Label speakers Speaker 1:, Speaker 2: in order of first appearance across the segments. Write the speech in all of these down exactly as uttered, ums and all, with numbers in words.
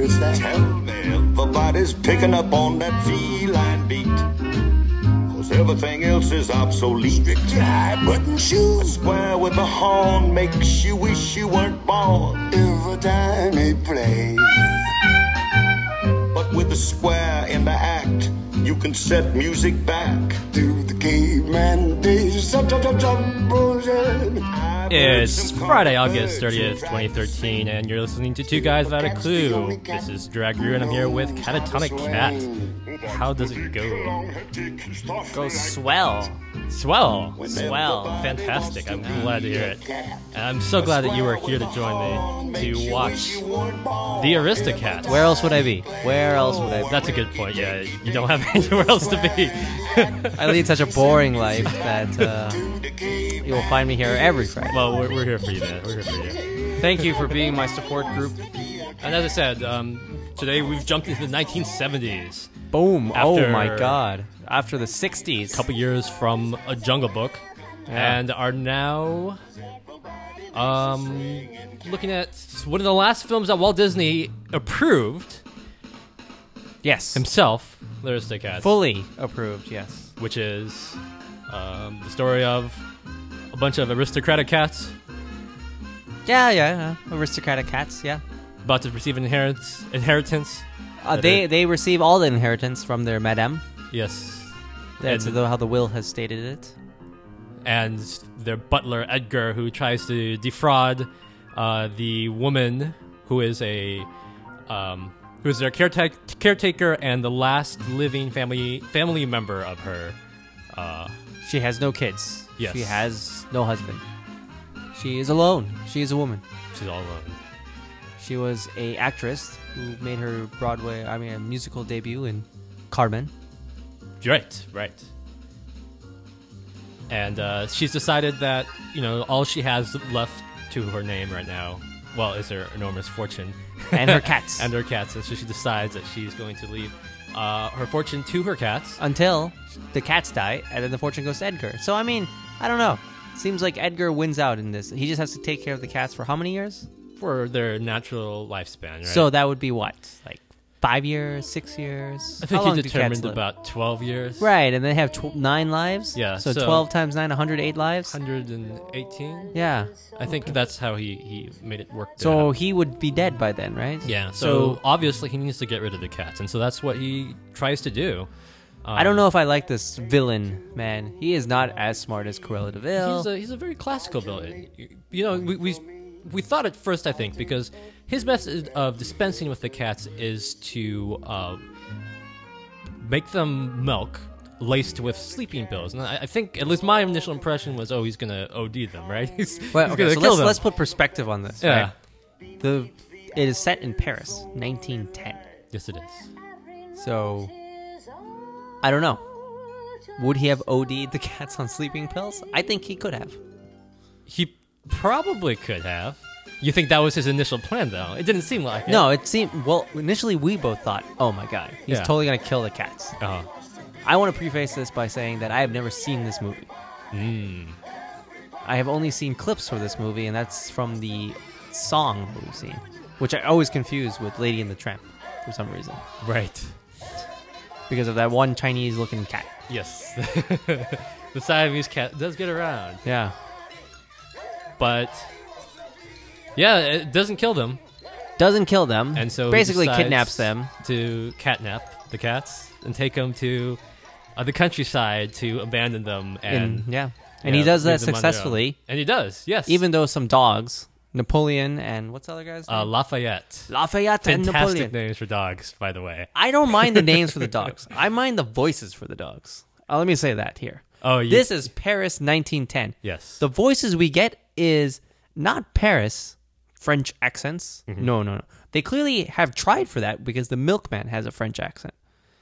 Speaker 1: is that?
Speaker 2: Tell me everybody's picking up on that feline beat. Cause everything else is obsolete. Strictly high button shoes. A square with a horn makes you wish you weren't born.
Speaker 1: Every time they play.
Speaker 2: But with the square in the act, you can set music back
Speaker 1: To the caveman days.
Speaker 3: It's Friday, August thirtieth, twenty thirteen, and you're listening to Two Guys Without a Clue. This is Dragru, and I'm here with Catatonic Cat. How does it go?
Speaker 4: Goes swell.
Speaker 3: Swell.
Speaker 4: Swell.
Speaker 3: Fantastic. I'm glad to hear it. And I'm so glad that you were here to join me to watch The Aristocats.
Speaker 4: Where else would I be? Where else would I be?
Speaker 3: That's a good point, yeah. You don't have anywhere else to be.
Speaker 4: I lead such a boring life that uh, you will find me here every Friday.
Speaker 3: Well, we're, we're here for you, man. We're here for you.
Speaker 4: Thank you for being my support group.
Speaker 3: And as I said, um, today we've jumped into the nineteen seventies.
Speaker 4: Boom.
Speaker 3: After-
Speaker 4: oh my god. After the sixties.
Speaker 3: A couple years from A Jungle Book.
Speaker 4: Yeah.
Speaker 3: And are now um, looking at one of the last films that Walt Disney approved
Speaker 4: Yes.
Speaker 3: himself, The Aristocats,
Speaker 4: Fully approved, yes.
Speaker 3: which is um, the story of a bunch of aristocratic cats
Speaker 4: Yeah, yeah. yeah. Aristocratic cats, yeah.
Speaker 3: about to receive an inheritance. inheritance.
Speaker 4: Uh, they they receive all the inheritance from their madame.
Speaker 3: Yes.
Speaker 4: That's
Speaker 3: And-
Speaker 4: the, how the will has stated it.
Speaker 3: and their butler Edgar, who tries to defraud uh, the woman who is a um, who is their careta- caretaker and the last living family family member of her. Uh,
Speaker 4: She has no kids.
Speaker 3: Yes.
Speaker 4: She has no husband. She is alone. She is a woman.
Speaker 3: she's all alone.
Speaker 4: She was a actress who made her Broadway, I mean, a musical debut in Carmen.
Speaker 3: Right, right. And uh, she's decided that you know all she has left to her name right now, well, is her enormous fortune
Speaker 4: And her cats.
Speaker 3: and her cats, and so she decides that she's going to leave uh, her fortune to her cats.
Speaker 4: Until the cats die, and then the fortune goes to Edgar. So, I mean, I don't know. Seems like Edgar wins out in this. He just has to take care of the cats for how many years?
Speaker 3: For their natural lifespan, right?
Speaker 4: So that would be what? Like five years, six years?
Speaker 3: I think
Speaker 4: How long
Speaker 3: he
Speaker 4: do cats
Speaker 3: determined
Speaker 4: live?
Speaker 3: about twelve years.
Speaker 4: Right, and they have tw- nine lives?
Speaker 3: Yeah,
Speaker 4: So,
Speaker 3: so-
Speaker 4: twelve times nine, one hundred eight lives?
Speaker 3: one hundred eighteen?
Speaker 4: Yeah.
Speaker 3: I think that's how he, he made it work.
Speaker 4: So
Speaker 3: out.
Speaker 4: he would be dead by then, right?
Speaker 3: yeah, so,
Speaker 4: So
Speaker 3: obviously he needs to get rid of the cats, and so that's what he tries to do. Um,
Speaker 4: I don't know if I like this villain, man. He is not as smart as Cruella de Vil.
Speaker 3: He's a, he's a very classical villain. You, you know, we, we we thought at first, I think, because his method of dispensing with the cats is to uh, make them milk laced with sleeping pills. And I, I think, at least my initial impression was, oh, he's going to O D them, right? He's,
Speaker 4: Well,
Speaker 3: he's
Speaker 4: okay,
Speaker 3: going to
Speaker 4: so
Speaker 3: kill
Speaker 4: let's,
Speaker 3: them.
Speaker 4: let's put perspective on this.
Speaker 3: yeah.
Speaker 4: Right? The it is set in Paris, nineteen ten.
Speaker 3: Yes, it is.
Speaker 4: So I don't know. Would he have O D'd the cats on sleeping pills? I think he could have.
Speaker 3: He probably could have. You think that was his initial plan, though? It didn't seem like it.
Speaker 4: No, it seemed well. Initially, we both thought, "Oh my god, he's
Speaker 3: Yeah.
Speaker 4: totally gonna kill the cats."
Speaker 3: Uh-huh.
Speaker 4: I want to preface this by saying that I have never seen this movie.
Speaker 3: Mm.
Speaker 4: I have only seen clips for this movie, and that's from the song that we've seen, which I always confuse with Lady and the Tramp for some reason,
Speaker 3: Right.
Speaker 4: because of that one Chinese-looking cat.
Speaker 3: Yes. The Siamese cat does get around.
Speaker 4: Yeah.
Speaker 3: But, yeah, it doesn't kill them.
Speaker 4: Doesn't kill them,
Speaker 3: And so he
Speaker 4: basically
Speaker 3: decides
Speaker 4: kidnaps them.
Speaker 3: to catnap the cats and take them to uh, the countryside to abandon them. And
Speaker 4: And yeah, and
Speaker 3: yeah,
Speaker 4: he does that
Speaker 3: leave them on their own.
Speaker 4: successfully,
Speaker 3: And he does, yes.
Speaker 4: even though some dogs, Napoleon and what's the other guy's name?
Speaker 3: uh, Lafayette.
Speaker 4: Lafayette and
Speaker 3: Fantastic
Speaker 4: Napoleon.
Speaker 3: names for dogs, by the way.
Speaker 4: I don't mind the names for the dogs. I mind the voices for the dogs. Uh, let me say that here.
Speaker 3: Oh, you,
Speaker 4: This is Paris nineteen ten.
Speaker 3: yes.
Speaker 4: The voices we get is not Paris French accents.
Speaker 3: Mm-hmm.
Speaker 4: No, no, no. They clearly have tried for that because the milkman has a French accent.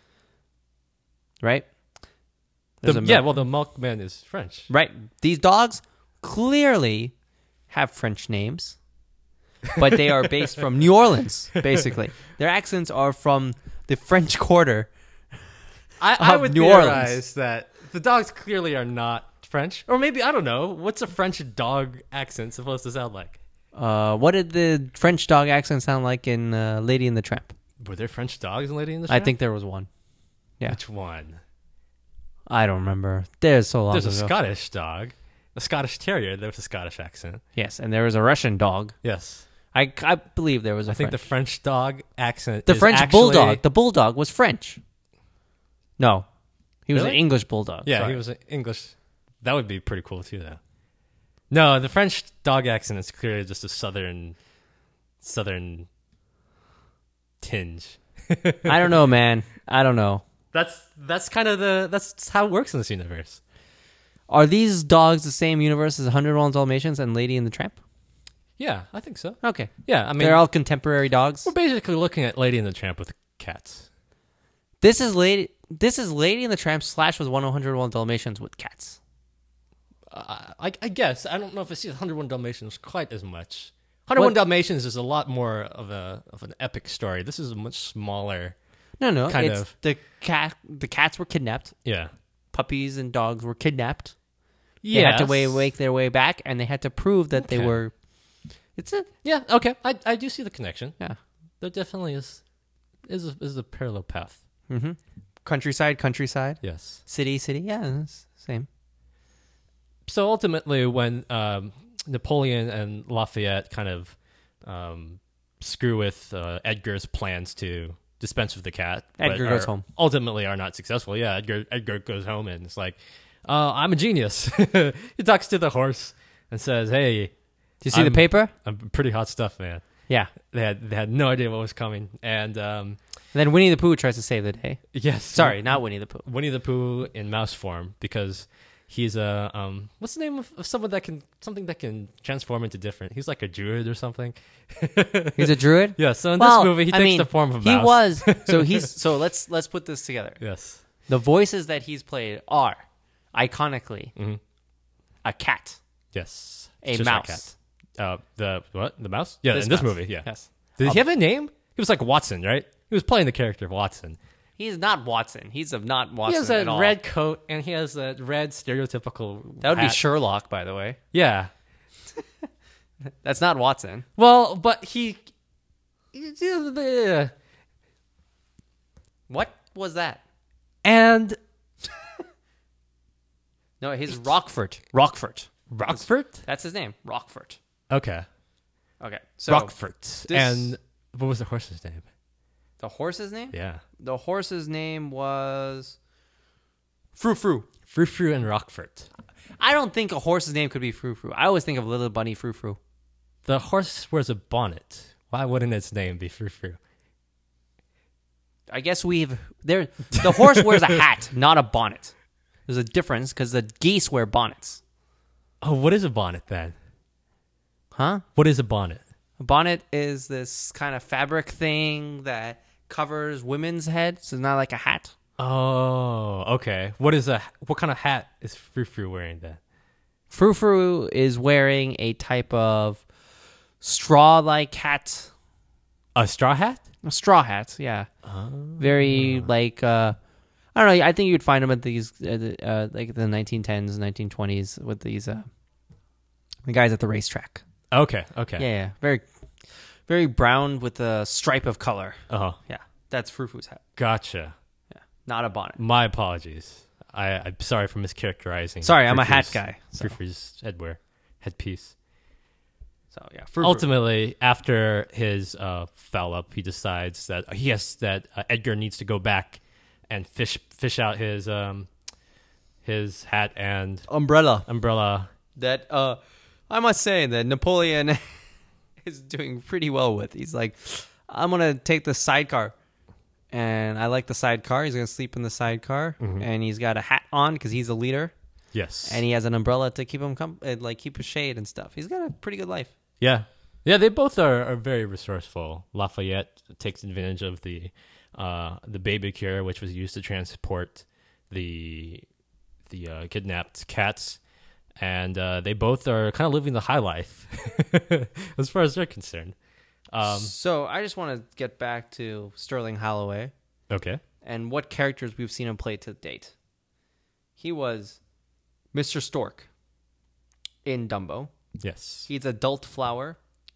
Speaker 4: Right? There's
Speaker 3: The-
Speaker 4: a
Speaker 3: yeah,
Speaker 4: milk-
Speaker 3: well, the milkman is French.
Speaker 4: Right. These dogs clearly have French names, but they are based from New Orleans, basically. Their accents are from the French Quarter.
Speaker 3: I, I
Speaker 4: Of
Speaker 3: would
Speaker 4: New
Speaker 3: theorize
Speaker 4: Orleans.
Speaker 3: that the dogs clearly are not French. Or maybe, I don't know, what's a French dog accent supposed to sound like?
Speaker 4: Uh, what did the French dog accent sound like in uh, Lady and the Tramp?
Speaker 3: Were there French dogs in Lady in the
Speaker 4: I
Speaker 3: Tramp?
Speaker 4: think there was one. Yeah.
Speaker 3: Which one?
Speaker 4: I don't remember. There's so long
Speaker 3: There's a
Speaker 4: ago.
Speaker 3: Scottish dog, a Scottish Terrier. There was a Scottish accent.
Speaker 4: Yes, and there was a Russian dog.
Speaker 3: Yes,
Speaker 4: I, I believe there was a
Speaker 3: I think the
Speaker 4: French.
Speaker 3: French dog accent.
Speaker 4: The
Speaker 3: is
Speaker 4: French
Speaker 3: actually,
Speaker 4: bulldog. The bulldog was French. No, he was
Speaker 3: Really?
Speaker 4: an English bulldog.
Speaker 3: Yeah,
Speaker 4: Sorry.
Speaker 3: he was an English. That would be pretty cool too, though. No, the French dog accent is clearly just a southern, southern tinge.
Speaker 4: I don't know, man. I don't know.
Speaker 3: That's that's kind of the that's how it works in this universe.
Speaker 4: Are these dogs the same universe as one hundred one Dalmatians and Lady and the Tramp?
Speaker 3: Yeah, I think so.
Speaker 4: Okay.
Speaker 3: Yeah, I mean,
Speaker 4: They're all contemporary dogs.
Speaker 3: we're basically looking at Lady and the Tramp with cats.
Speaker 4: This is Lady This is Lady and the Tramp slash with one hundred one Dalmatians with cats.
Speaker 3: Uh, I, I guess I don't know if I see one hundred one Dalmatians quite as much. one hundred one
Speaker 4: What-
Speaker 3: Dalmatians is a lot more of a of an epic story. This is a much smaller.
Speaker 4: No, no.
Speaker 3: Kind
Speaker 4: it's
Speaker 3: of.
Speaker 4: the cat the cats were kidnapped.
Speaker 3: Yeah.
Speaker 4: Puppies and dogs were kidnapped. They
Speaker 3: Yeah.
Speaker 4: had to way, make their way back, and they had to prove that they
Speaker 3: Okay.
Speaker 4: were. It's a
Speaker 3: Yeah. Okay. I I do see the connection.
Speaker 4: yeah.
Speaker 3: There definitely is is a, is a parallel path.
Speaker 4: Mm-hmm. Countryside, countryside,
Speaker 3: Yes.
Speaker 4: city, city. Yeah, it's the same.
Speaker 3: So ultimately, when um, Napoleon and Lafayette kind of um, screw with uh, Edgar's plans to dispense with the cat, but
Speaker 4: Edgar goes
Speaker 3: are-
Speaker 4: home.
Speaker 3: Ultimately, are not successful. Yeah, Edgar Edgar goes home and it's like, uh, "I'm a genius." He talks to the horse and says, "Hey,
Speaker 4: Do you see the
Speaker 3: I'm-
Speaker 4: paper?
Speaker 3: I'm pretty hot stuff, man."
Speaker 4: Yeah.
Speaker 3: They had they had no idea what was coming, and um,
Speaker 4: And then Winnie the Pooh tries to save the day.
Speaker 3: yes,
Speaker 4: Sorry, not Winnie the Pooh.
Speaker 3: Winnie the Pooh in mouse form because he's a um what's the name of, of someone that can something that can transform into different. He's like a druid or something.
Speaker 4: He's a druid.
Speaker 3: Yeah. So in
Speaker 4: Well,
Speaker 3: this movie, he
Speaker 4: I
Speaker 3: takes
Speaker 4: mean,
Speaker 3: the form of a
Speaker 4: He
Speaker 3: mouse.
Speaker 4: was so he's so let's let's put this together.
Speaker 3: Yes.
Speaker 4: The voices that he's played are iconically
Speaker 3: Mhm.
Speaker 4: a cat,
Speaker 3: Yes.
Speaker 4: a
Speaker 3: Cheshire
Speaker 4: mouse.
Speaker 3: Cat. Uh, the what? The mouse? Yeah,
Speaker 4: This
Speaker 3: in this
Speaker 4: mouse.
Speaker 3: movie. Yeah.
Speaker 4: Yes.
Speaker 3: Did
Speaker 4: Um,
Speaker 3: he have a name? He was like Watson, right? He was playing the character of Watson.
Speaker 4: He's not Watson. He's of not Watson
Speaker 3: he has
Speaker 4: at
Speaker 3: a
Speaker 4: all.
Speaker 3: red coat and he has a red stereotypical.
Speaker 4: That would be
Speaker 3: hat.
Speaker 4: Sherlock, by the way.
Speaker 3: Yeah.
Speaker 4: That's not Watson.
Speaker 3: Well, but he. And
Speaker 4: What was that? No, he's Rockford. Rockford.
Speaker 3: Rockford.
Speaker 4: That's his name. Rockford.
Speaker 3: Okay.
Speaker 4: Okay. So
Speaker 3: Rockford.
Speaker 4: this-
Speaker 3: And what was the horse's name?
Speaker 4: the horse's name?
Speaker 3: Yeah.
Speaker 4: The horse's name was Frou Frou.
Speaker 3: Frou Frou and Rockford.
Speaker 4: I don't think a horse's name could be Frou Frou. I always think of Little Bunny Frou Frou.
Speaker 3: The horse wears a bonnet. Why wouldn't its name be Frou Frou?
Speaker 4: I guess we've there. The horse wears a hat, not a bonnet. There's a difference because the geese wear bonnets.
Speaker 3: Oh, what is a bonnet then?
Speaker 4: Huh?
Speaker 3: What is a bonnet?
Speaker 4: A bonnet is this kind of fabric thing that covers women's heads. So it's not like a hat.
Speaker 3: Oh, okay. What is a what kind of hat is Frou Frou wearing then?
Speaker 4: Frou Frou is wearing a type of straw-like hat.
Speaker 3: A straw hat?
Speaker 4: A straw hat, yeah. Very like uh, I don't know. I think you'd find them at these uh, the- uh, like the nineteen tens, nineteen twenties with these uh, the guys at the racetrack.
Speaker 3: Okay, okay.
Speaker 4: Yeah, yeah, very, very brown with a stripe of color.
Speaker 3: Uh-huh.
Speaker 4: Yeah, that's Frou Frou's hat.
Speaker 3: Gotcha.
Speaker 4: Yeah, not a bonnet.
Speaker 3: My apologies. I, I'm sorry for mischaracterizing.
Speaker 4: Sorry, I'm a
Speaker 3: Frou
Speaker 4: hat
Speaker 3: Frou's-
Speaker 4: guy, so.
Speaker 3: Frou Frou's headwear, headpiece.
Speaker 4: So yeah, Frou Frou.
Speaker 3: Ultimately, after his uh, foul up, he decides that he has that uh, Edgar needs to go back and fish fish out his um his hat and
Speaker 4: umbrella.
Speaker 3: umbrella.
Speaker 4: That uh, I must say that Napoleon is doing pretty well with. He's like, I'm gonna take the sidecar, and I like the sidecar. He's gonna sleep in the sidecar, and he's got a hat on because he's a leader,
Speaker 3: Yes,
Speaker 4: and he has an umbrella to keep him com- uh, like keep his shade and stuff. He's got a pretty good life.
Speaker 3: yeah, yeah. They both are, are very resourceful. Lafayette takes advantage of the uh, the baby cure, which was used to transport the the uh, kidnapped cats. And uh, they both are kind of living the high life as far as they're concerned. Um,
Speaker 4: So I just want to get back to Sterling Holloway
Speaker 3: okay.
Speaker 4: and what characters we've seen him play to date. He was Mister Stork in Dumbo.
Speaker 3: Yes.
Speaker 4: He's Adult Flower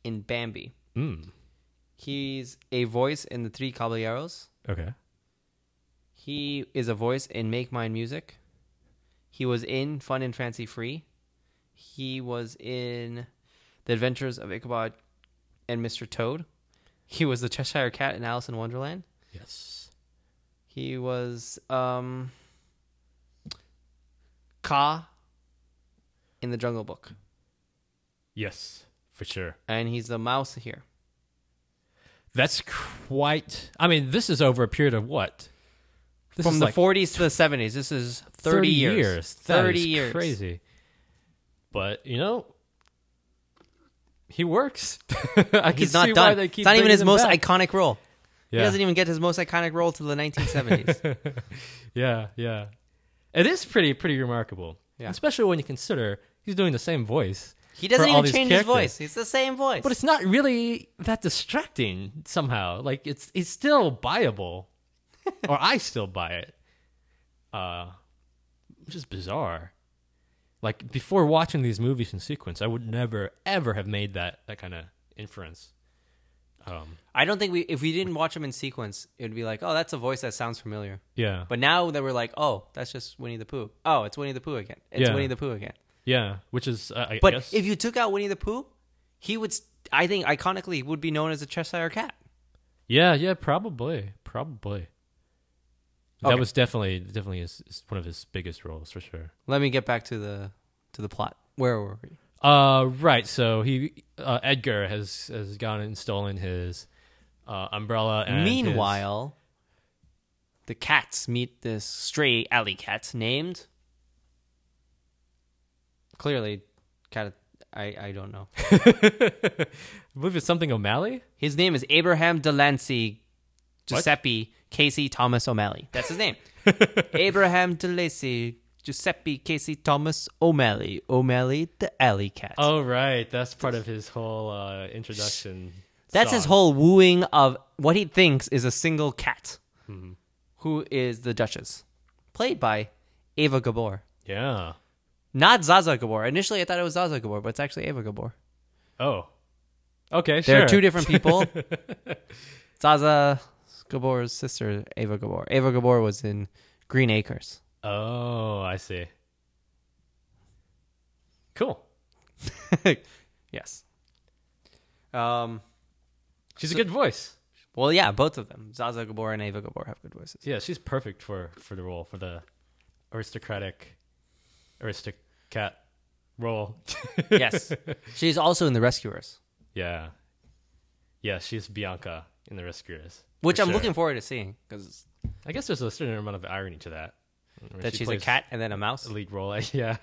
Speaker 4: in Bambi.
Speaker 3: Mm.
Speaker 4: He's a voice in The Three Caballeros.
Speaker 3: Okay.
Speaker 4: He is a voice in Make Mine Music. He was in Fun and Fancy Free. He was in The Adventures of Ichabod and Mister Toad. He was the Cheshire Cat in Alice in Wonderland.
Speaker 3: Yes.
Speaker 4: He was um, Kaa in The Jungle Book.
Speaker 3: Yes, for sure.
Speaker 4: And he's the mouse here.
Speaker 3: That's quite. I mean, this is over a period of what? This
Speaker 4: From
Speaker 3: is
Speaker 4: the
Speaker 3: like
Speaker 4: forties to the seventies. This is thirty, years.
Speaker 3: That
Speaker 4: thirty
Speaker 3: is
Speaker 4: years.
Speaker 3: Crazy. But, you know, he works. I can
Speaker 4: He's
Speaker 3: see
Speaker 4: not
Speaker 3: why
Speaker 4: done.
Speaker 3: they
Speaker 4: It's
Speaker 3: keep
Speaker 4: not even
Speaker 3: bringing
Speaker 4: his
Speaker 3: him
Speaker 4: most
Speaker 3: back.
Speaker 4: iconic role.
Speaker 3: Yeah.
Speaker 4: He doesn't even get his most iconic role till the nineteen seventies.
Speaker 3: yeah, yeah. It is pretty, pretty remarkable.
Speaker 4: Yeah.
Speaker 3: Especially when you consider he's doing the same voice.
Speaker 4: He doesn't
Speaker 3: for all
Speaker 4: even
Speaker 3: these
Speaker 4: change his
Speaker 3: characters.
Speaker 4: voice. It's the same voice.
Speaker 3: But it's not really that distracting somehow. Like it's it's still buyable, or I still buy it, uh, which is bizarre. Like before watching these movies in sequence, I would never ever have made that that kind of inference. Um,
Speaker 4: I don't think we, if we didn't watch them in sequence, it would be like, oh, that's a voice that sounds familiar.
Speaker 3: yeah,
Speaker 4: But now that we're like, oh, that's just Winnie the Pooh. Oh, it's Winnie the Pooh again. It's
Speaker 3: Yeah.
Speaker 4: Winnie the Pooh again.
Speaker 3: yeah, which is uh, I
Speaker 4: But
Speaker 3: guess,
Speaker 4: if you took out Winnie the Pooh, he would, st- I think, iconically would be known as a Cheshire Cat.
Speaker 3: yeah, yeah, probably, probably. That
Speaker 4: Okay.
Speaker 3: was definitely definitely his, his- one of his biggest roles for sure.
Speaker 4: Let me get back to the to the plot. Where were we?
Speaker 3: Uh, right. So he uh, Edgar has has gone and stolen his uh, umbrella. And his-
Speaker 4: Meanwhile, the cats meet this stray alley cat named. Clearly, cat. I, I don't know.
Speaker 3: I believe it's something O'Malley.
Speaker 4: His name is Abraham Delancey
Speaker 3: What?
Speaker 4: Giuseppe Casey Thomas O'Malley. That's his name. Abraham Delancey Giuseppe Casey Thomas O'Malley. O'Malley the alley cat.
Speaker 3: Oh, right. That's part of his whole uh, introduction.
Speaker 4: That's his
Speaker 3: song.
Speaker 4: whole wooing of what he thinks is a single cat, who is the Duchess, played by Ava Gabor.
Speaker 3: Yeah.
Speaker 4: Not Zaza Gabor. Initially, I thought it was Zaza Gabor, but it's actually Ava Gabor.
Speaker 3: Oh. Okay.
Speaker 4: There
Speaker 3: sure.
Speaker 4: are two different people. Zaza Gabor's sister, Ava Gabor. Ava Gabor was in Green Acres.
Speaker 3: Oh, I see. Cool.
Speaker 4: Yes. Um.
Speaker 3: She's a good voice.
Speaker 4: Well, yeah, both of them, Zaza Gabor and Ava Gabor, have good voices.
Speaker 3: Yeah, she's perfect for for the role, for the aristocratic aristocrat role.
Speaker 4: Yes. She's also in The Rescuers,
Speaker 3: Yeah. Yeah, she's Bianca in The Rescuers.
Speaker 4: which
Speaker 3: for
Speaker 4: I'm
Speaker 3: sure.
Speaker 4: looking forward to seeing because
Speaker 3: I guess there's a certain amount of irony to that. where
Speaker 4: that
Speaker 3: she
Speaker 4: she's a
Speaker 3: plays
Speaker 4: cat and then a mouse.
Speaker 3: a lead role. Yeah.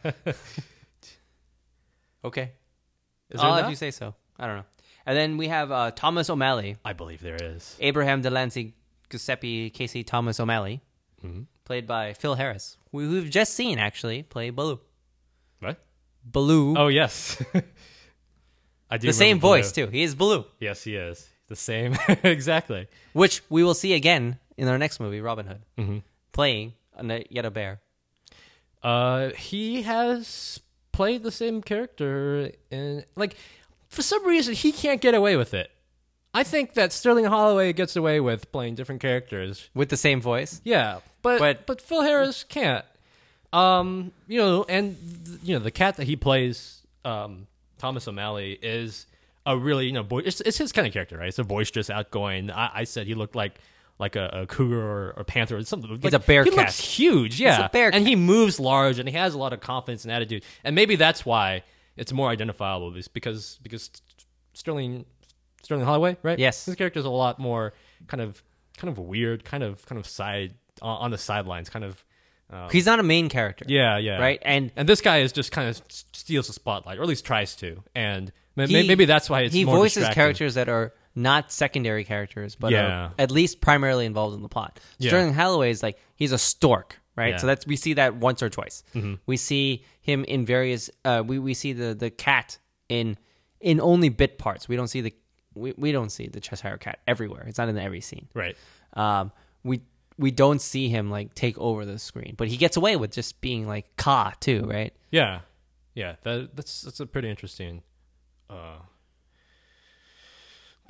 Speaker 4: Okay.
Speaker 3: Is there
Speaker 4: Oh, if
Speaker 3: not?
Speaker 4: you say so. I don't know. And then we have uh, Thomas O'Malley,
Speaker 3: I believe there is.
Speaker 4: Abraham Delancey Giuseppe Casey Thomas O'Malley,
Speaker 3: Mhm.
Speaker 4: played by Phil Harris, who we've just seen actually play Baloo.
Speaker 3: What?
Speaker 4: Baloo.
Speaker 3: Oh, yes. I do
Speaker 4: the same
Speaker 3: remember
Speaker 4: voice,
Speaker 3: Baloo.
Speaker 4: too. He is Baloo,
Speaker 3: Yes, he is. The same. Exactly.
Speaker 4: which we will see again in our next movie, Robin Hood,
Speaker 3: Mm-hmm.
Speaker 4: playing a, yet a bear.
Speaker 3: Uh, he has played the same character, and like for some reason he can't get away with it. I think that Sterling Holloway gets away with playing different characters.
Speaker 4: With the same voice.
Speaker 3: Yeah, but
Speaker 4: But-
Speaker 3: but, Phil Harris can't. Um, you know, and th- you know the cat that he plays, um, Thomas O'Malley, is a really you know boy. It's, it's his kind of character, right? It's a boisterous, outgoing. I, I said he looked like. Like a, a cougar or, or panther or something. Like,
Speaker 4: a bear
Speaker 3: He
Speaker 4: cat.
Speaker 3: looks huge, yeah.
Speaker 4: a bear
Speaker 3: and he moves large, and he has a lot of confidence and attitude. And maybe that's why it's more identifiable, is because because Sterling Sterling Holloway, right?
Speaker 4: Yes.
Speaker 3: his character's a lot more kind of kind of weird, kind of kind of side on, on the sidelines, kind of. Um,
Speaker 4: He's not a main character.
Speaker 3: yeah, yeah,
Speaker 4: Right? And
Speaker 3: and this guy is just kind of s- steals the spotlight, or at least tries to. And ma-
Speaker 4: he-
Speaker 3: maybe that's why it's
Speaker 4: he
Speaker 3: more
Speaker 4: voices
Speaker 3: distracting.
Speaker 4: characters that are not secondary characters, but
Speaker 3: Yeah.
Speaker 4: are at least primarily involved in the plot.
Speaker 3: Yeah.
Speaker 4: Sterling Holloway is like he's a stork, right?
Speaker 3: Yeah.
Speaker 4: So that's we see that once or twice.
Speaker 3: Mm-hmm.
Speaker 4: We see him in various. Uh, we we see the the cat in in only bit parts. We don't see the we, we don't see the Cheshire Cat everywhere. It's not in every scene.
Speaker 3: Right.
Speaker 4: Um, we we don't see him like take over the screen, but he gets away with just being like Ka too, right?
Speaker 3: Yeah, yeah. That that's that's a pretty interesting. Uh,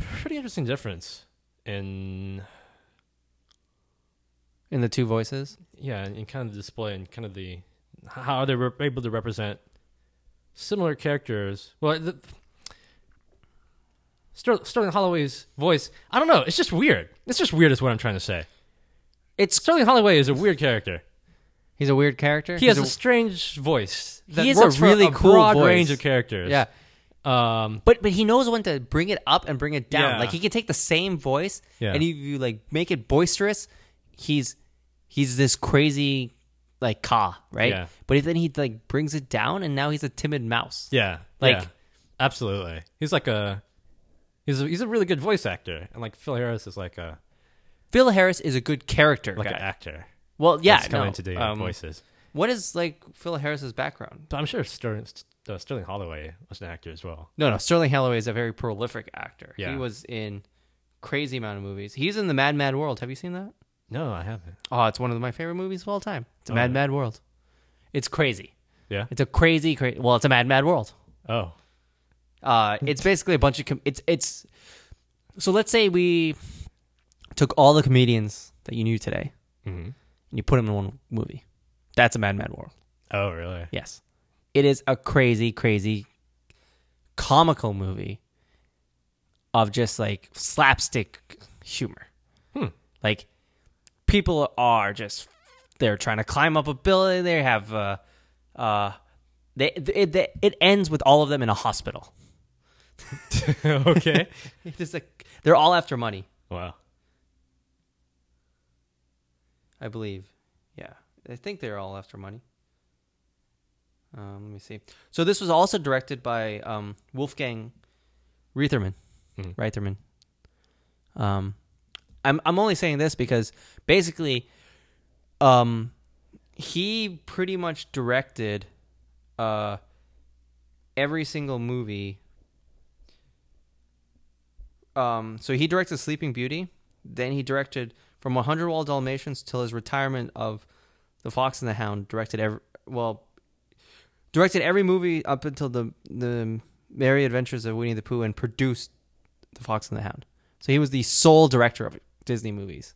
Speaker 3: pretty interesting difference in
Speaker 4: In the two voices.
Speaker 3: yeah, in kind of the display and kind of the how they were able to represent similar characters. Well, the, Ster- Sterling Holloway's voice, I don't know. It's just weird. It's just weird, is what I'm trying to say.
Speaker 4: It's
Speaker 3: Sterling Holloway is a weird character.
Speaker 4: He's a weird character.
Speaker 3: He
Speaker 4: He's
Speaker 3: has a, strange voice. That
Speaker 4: He has
Speaker 3: works
Speaker 4: a
Speaker 3: for
Speaker 4: really
Speaker 3: a
Speaker 4: cool
Speaker 3: broad
Speaker 4: voice.
Speaker 3: range of characters.
Speaker 4: Yeah.
Speaker 3: Um,
Speaker 4: But but he knows when to bring it up and bring it down.
Speaker 3: Yeah.
Speaker 4: Like he can take the same voice
Speaker 3: Yeah.
Speaker 4: and if you like make it boisterous, he's he's this crazy like Ka, right?
Speaker 3: Yeah.
Speaker 4: But if then he like brings it down and now he's a timid mouse.
Speaker 3: yeah.
Speaker 4: Like-
Speaker 3: yeah, absolutely. He's like a he's a, he's a really good voice actor, and like Phil Harris is like a
Speaker 4: Phil Harris is a good character
Speaker 3: like
Speaker 4: guy.
Speaker 3: an actor.
Speaker 4: Well, yeah,
Speaker 3: That's coming
Speaker 4: no,
Speaker 3: into the
Speaker 4: um,
Speaker 3: voices.
Speaker 4: What is like Phil Harris's background?
Speaker 3: But I'm sure Sterling, uh, Sterling Holloway was an actor as well.
Speaker 4: No, no, Sterling Holloway is a very prolific actor.
Speaker 3: Yeah.
Speaker 4: He was in crazy amount of movies. He's in the Mad Mad World. Have you seen that?
Speaker 3: No, I haven't.
Speaker 4: Oh, it's one of my favorite movies of all time. It's a
Speaker 3: Oh,
Speaker 4: Mad
Speaker 3: yeah.
Speaker 4: Mad World. It's crazy.
Speaker 3: Yeah.
Speaker 4: It's a crazy, crazy. Well, it's a Mad Mad World.
Speaker 3: Oh.
Speaker 4: Uh, it's basically a bunch of. Com- it's it's. So let's say we took all the comedians that you knew today
Speaker 3: hmm
Speaker 4: and you put them in one movie. That's a Mad Mad World.
Speaker 3: Oh, really?
Speaker 4: Yes, it is a crazy, crazy, comical movie of just like slapstick humor.
Speaker 3: Hmm.
Speaker 4: Like people are just they're trying to climb up a building. They have uh, uh, they it, it, it ends with all of them in a hospital.
Speaker 3: Okay.
Speaker 4: It's just like they're all after money,
Speaker 3: Wow.
Speaker 4: I believe. Yeah, I think they're all after money. Um, let me see. So this was also directed by um, Wolfgang Reitherman.
Speaker 3: Hmm.
Speaker 4: Reitherman. Um, I'm I'm only saying this because basically, um, he pretty much directed, uh, every single movie. Um, so he directed Sleeping Beauty. Then he directed from one hundred Wild Dalmatians till his retirement of The Fox and the Hound. Directed every well, directed every movie up until the the Merry Adventures of Winnie the Pooh, and produced The Fox and the Hound. So he was the sole director of Disney movies.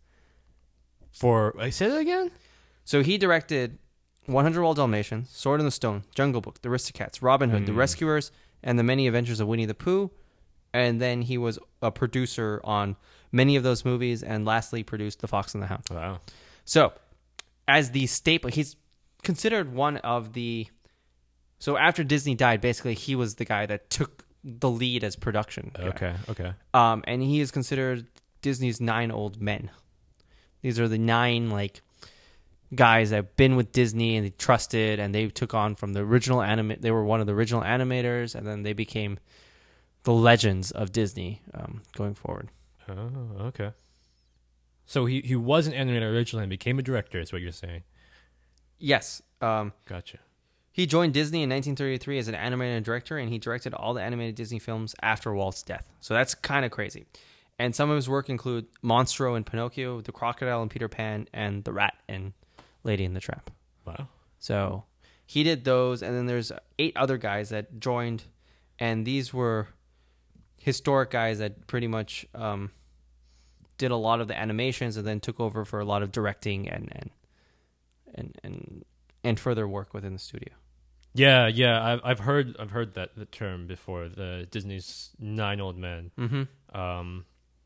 Speaker 3: For I say that again?
Speaker 4: So he directed one hundred Wild Dalmatians, Sword in the Stone, Jungle Book, The Aristocats, Robin Hood, The
Speaker 3: Mm.
Speaker 4: Rescuers, and The Many Adventures of Winnie the Pooh. And then he was a producer on many of those movies, and lastly produced The Fox and the Hound.
Speaker 3: Wow.
Speaker 4: So, as the staple, he's considered one of the. So after Disney died, basically he was the guy that took the lead as production guy.
Speaker 3: Okay. Okay.
Speaker 4: Um, and he is considered Disney's nine old men. These are the nine like guys that have been with Disney and they trusted, and they took on from the original anime. They were one of the original animators, and then they became the legends of Disney um, going forward.
Speaker 3: Oh, okay. So he, he was an animator originally and became a director, is what you're saying.
Speaker 4: Yes. Um,
Speaker 3: Gotcha.
Speaker 4: He joined Disney in nineteen thirty-three as an animator and director, and he directed all the animated Disney films after Walt's death. So that's kind of crazy. And some of his work include Monstro and Pinocchio, The Crocodile and Peter Pan, and The Rat and Lady in the Tramp.
Speaker 3: Wow.
Speaker 4: So he did those, and then there's eight other guys that joined, and these were historic guys that pretty much um, did a lot of the animations and then took over for a lot of directing and and and and, and further work within the studio.
Speaker 3: Yeah, yeah. I've I've heard I've heard that the term before. The Disney's nine old men.
Speaker 4: Mm-hmm.
Speaker 3: Um,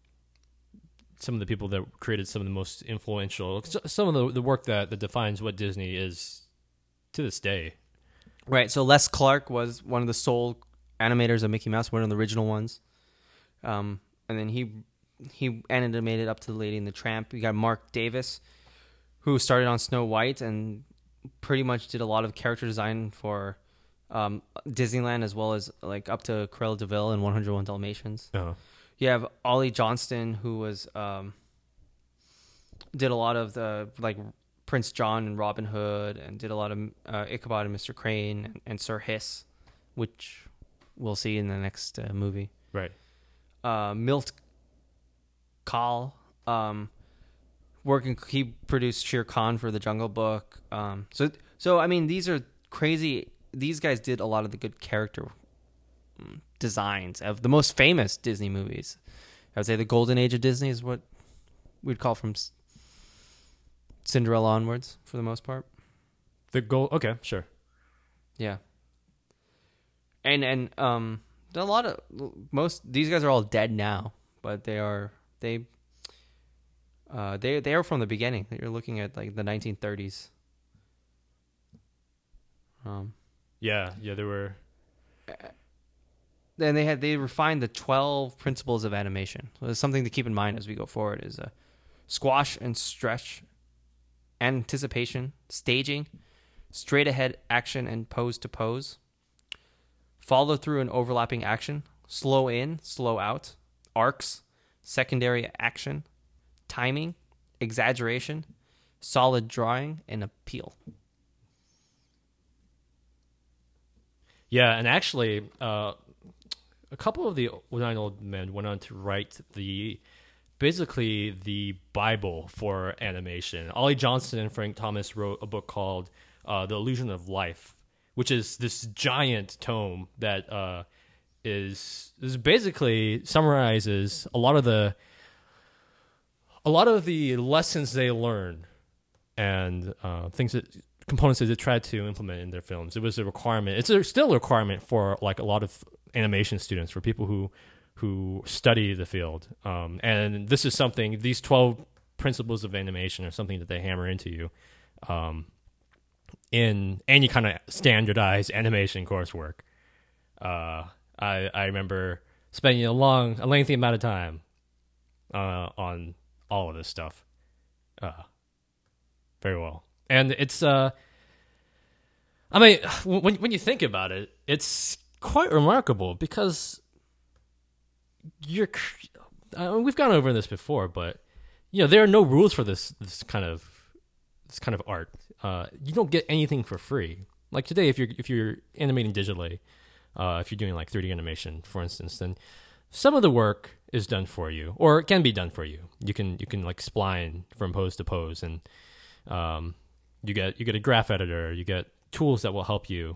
Speaker 3: some of the people that created some of the most influential, some of the the work that, that defines what Disney is to this day.
Speaker 4: Right. So Les Clark was one of the sole animators of Mickey Mouse, one of the original ones. Um, and then he he animated up to the Lady and the Tramp. We got Mark Davis, who started on Snow White and pretty much did a lot of character design for um, Disneyland, as well as like up to Cruella de Vil and one oh one Dalmatians.
Speaker 3: Oh.
Speaker 4: You have Ollie Johnston, who was um, did a lot of the like Prince John and Robin Hood, and did a lot of uh, Ichabod and Mister Crane and, and Sir Hiss, which we'll see in the next uh, movie.
Speaker 3: Right.
Speaker 4: Uh, Milt Kahl, um, working, he produced Shere Khan for the Jungle Book. Um, so, so I mean, these are crazy. These guys did a lot of the good character um, designs of the most famous Disney movies. I would say the golden age of Disney is what we'd call from S- Cinderella onwards, for the most part.
Speaker 3: The goal. Okay, sure.
Speaker 4: Yeah. And and um, a lot of most these guys are all dead now, but they are they. Uh, they they are from the beginning. You're looking at like the nineteen thirties. Um,
Speaker 3: Yeah, yeah, there were.
Speaker 4: then they had they refined the twelve principles of animation. So there's something to keep in mind as we go forward: is uh, squash and stretch, anticipation, staging, straight ahead action and pose to pose, follow through and overlapping action, slow in, slow out, arcs, secondary action, timing, exaggeration, solid drawing, and appeal.
Speaker 3: Yeah, and actually, uh, a couple of the Nine Old Men went on to write the basically the Bible for animation. Ollie Johnston and Frank Thomas wrote a book called uh, The Illusion of Life, which is this giant tome that uh, is is basically summarizes a lot of the a lot of the lessons they learn and uh, things that components that they tried to implement in their films. It was a requirement. It's a, still a requirement for like a lot of animation students, for people who who study the field. Um, and this is something. These twelve principles of animation are something that they hammer into you um, in any kind of standardized animation coursework. Uh, I I remember spending a long, a lengthy amount of time uh, on all of this stuff. Uh, very well. And it's, uh, I mean, when when you think about it, it's quite remarkable because you're, uh, we've gone over this before, but you know there are no rules for this this kind of this kind of art. Uh, you don't get anything for free. Like today, if you're if you're animating digitally, uh, if you're doing like three D animation, for instance, then some of the work is done for you, or it can be done for you. You can you can like spline from pose to pose, and um. You get you get a graph editor. You get tools that will help you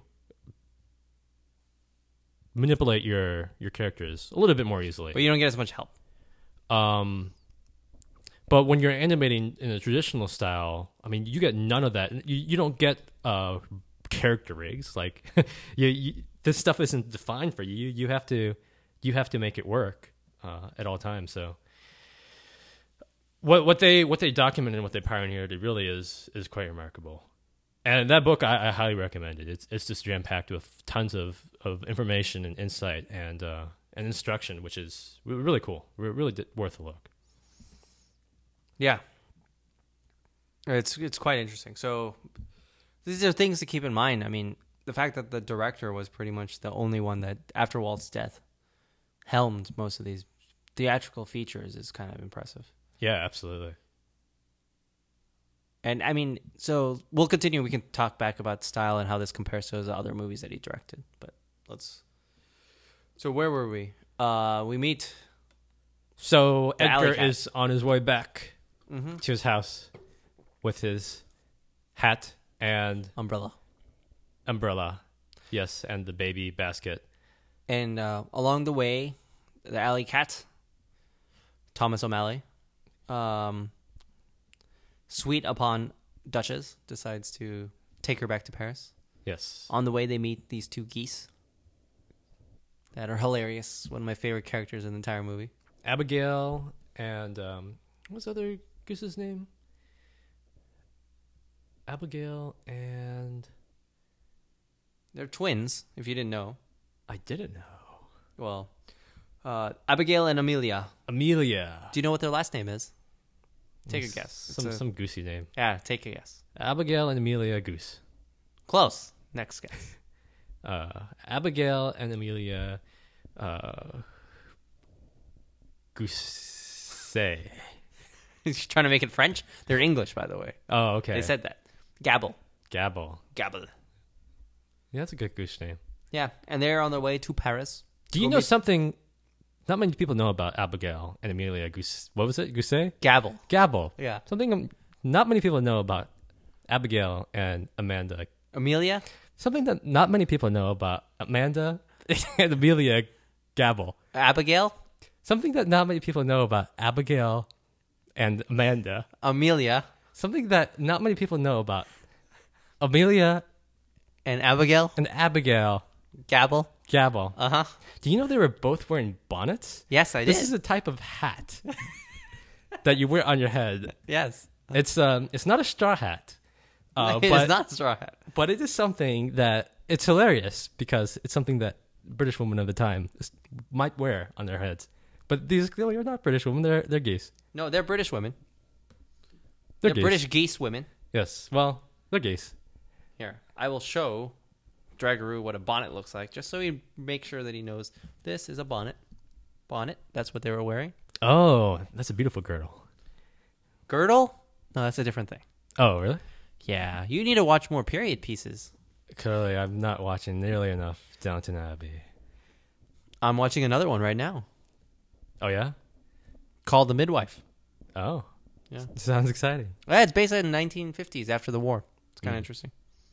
Speaker 3: manipulate your your characters a little bit more easily.
Speaker 4: But you don't get as much help. Um,
Speaker 3: but when you're animating in a traditional style, I mean, you get none of that. You you don't get uh, character rigs. Like you, you, this stuff isn't defined for you. You have to you have to make it work uh, at all times. So. What what they what they documented and what they pioneered, it really is is quite remarkable, and that book I, I highly recommend it. It's it's just jam packed with tons of, of information and insight and uh, and instruction, which is really cool. Really worth a look.
Speaker 4: Yeah, it's it's quite interesting. So these are things to keep in mind. I mean, the fact that the director was pretty much the only one that, after Walt's death, helmed most of these theatrical features is kind of impressive.
Speaker 3: Yeah, absolutely.
Speaker 4: And I mean, so we'll continue. We can talk back about style and how this compares to the other movies that he directed. But let's. So where were we? Uh, we meet.
Speaker 3: So
Speaker 4: The
Speaker 3: Edgar
Speaker 4: alley cat.
Speaker 3: is on his way back
Speaker 4: Mm-hmm.
Speaker 3: to his house with his hat and
Speaker 4: Umbrella.
Speaker 3: umbrella. Yes, and the baby basket.
Speaker 4: And uh, along the way, the alley cat, Thomas O'Malley, um, sweet upon Duchess, decides to take her back to Paris.
Speaker 3: Yes.
Speaker 4: On the way, they meet these two geese that are hilarious. One of my favorite characters in the entire movie.
Speaker 3: Abigail and um, what's the other goose's name? Abigail and
Speaker 4: They're twins, if you didn't know.
Speaker 3: I didn't know.
Speaker 4: Well, uh, Abigail and Amelia.
Speaker 3: Amelia.
Speaker 4: Do you know what their last name is? Take a guess.
Speaker 3: Some
Speaker 4: It's a-
Speaker 3: some goosey name.
Speaker 4: Yeah, take a guess.
Speaker 3: Abigail and Amelia Goose.
Speaker 4: Close. Next guess.
Speaker 3: Uh, Abigail and Amelia uh, Goose.
Speaker 4: He's trying to make it French. They're English, by the way.
Speaker 3: Oh, okay.
Speaker 4: They said that. Gabble.
Speaker 3: Gabble.
Speaker 4: Gabble.
Speaker 3: Yeah, that's a good goose name.
Speaker 4: Yeah, and they're on their way to Paris.
Speaker 3: Do you
Speaker 4: Go
Speaker 3: know
Speaker 4: meet-
Speaker 3: something? Not many people know about Abigail and Amelia Goose. What was it? Goose?
Speaker 4: Gabble.
Speaker 3: Gabble.
Speaker 4: Yeah.
Speaker 3: Something um, not many people know about Abigail and Amanda.
Speaker 4: Amelia?
Speaker 3: Something that not many people know about Amanda and Amelia Gabble.
Speaker 4: Abigail,
Speaker 3: Something that not many people know about Abigail and Amanda.
Speaker 4: Amelia,
Speaker 3: Something that not many people know about Amelia
Speaker 4: and Abigail,
Speaker 3: and Abigail
Speaker 4: Gabble.
Speaker 3: Gabble.
Speaker 4: Uh huh.
Speaker 3: Do you know they were both wearing bonnets?
Speaker 4: Yes, I
Speaker 3: This
Speaker 4: did.
Speaker 3: is a type of hat that you wear on your head.
Speaker 4: Yes.
Speaker 3: It's um, it's not a straw hat, uh,
Speaker 4: It
Speaker 3: but
Speaker 4: is not straw hat.
Speaker 3: but it is something that it's hilarious because it's something that British women of the time s- might wear on their heads. But these clearly are not British women; they're they're geese.
Speaker 4: No, they're British women.
Speaker 3: They're,
Speaker 4: They're
Speaker 3: geese.
Speaker 4: British geese women.
Speaker 3: Yes. Well, they're geese.
Speaker 4: Here, I will show Dragaroo what a bonnet looks like, just so he make sure that he knows this is a bonnet. Bonnet. That's what they were wearing.
Speaker 3: Oh, that's a beautiful girdle.
Speaker 4: Girdle? No, that's a different thing.
Speaker 3: Oh, really?
Speaker 4: Yeah, you need to watch more period pieces.
Speaker 3: Clearly, I'm not watching nearly enough Downton Abbey.
Speaker 4: I'm watching another one right now
Speaker 3: Oh yeah.
Speaker 4: called The Midwife.
Speaker 3: Oh,
Speaker 4: Yeah.
Speaker 3: sounds exciting.
Speaker 4: Yeah, it's based in the nineteen fifties after the war. It's kind of
Speaker 3: Mm.
Speaker 4: interesting.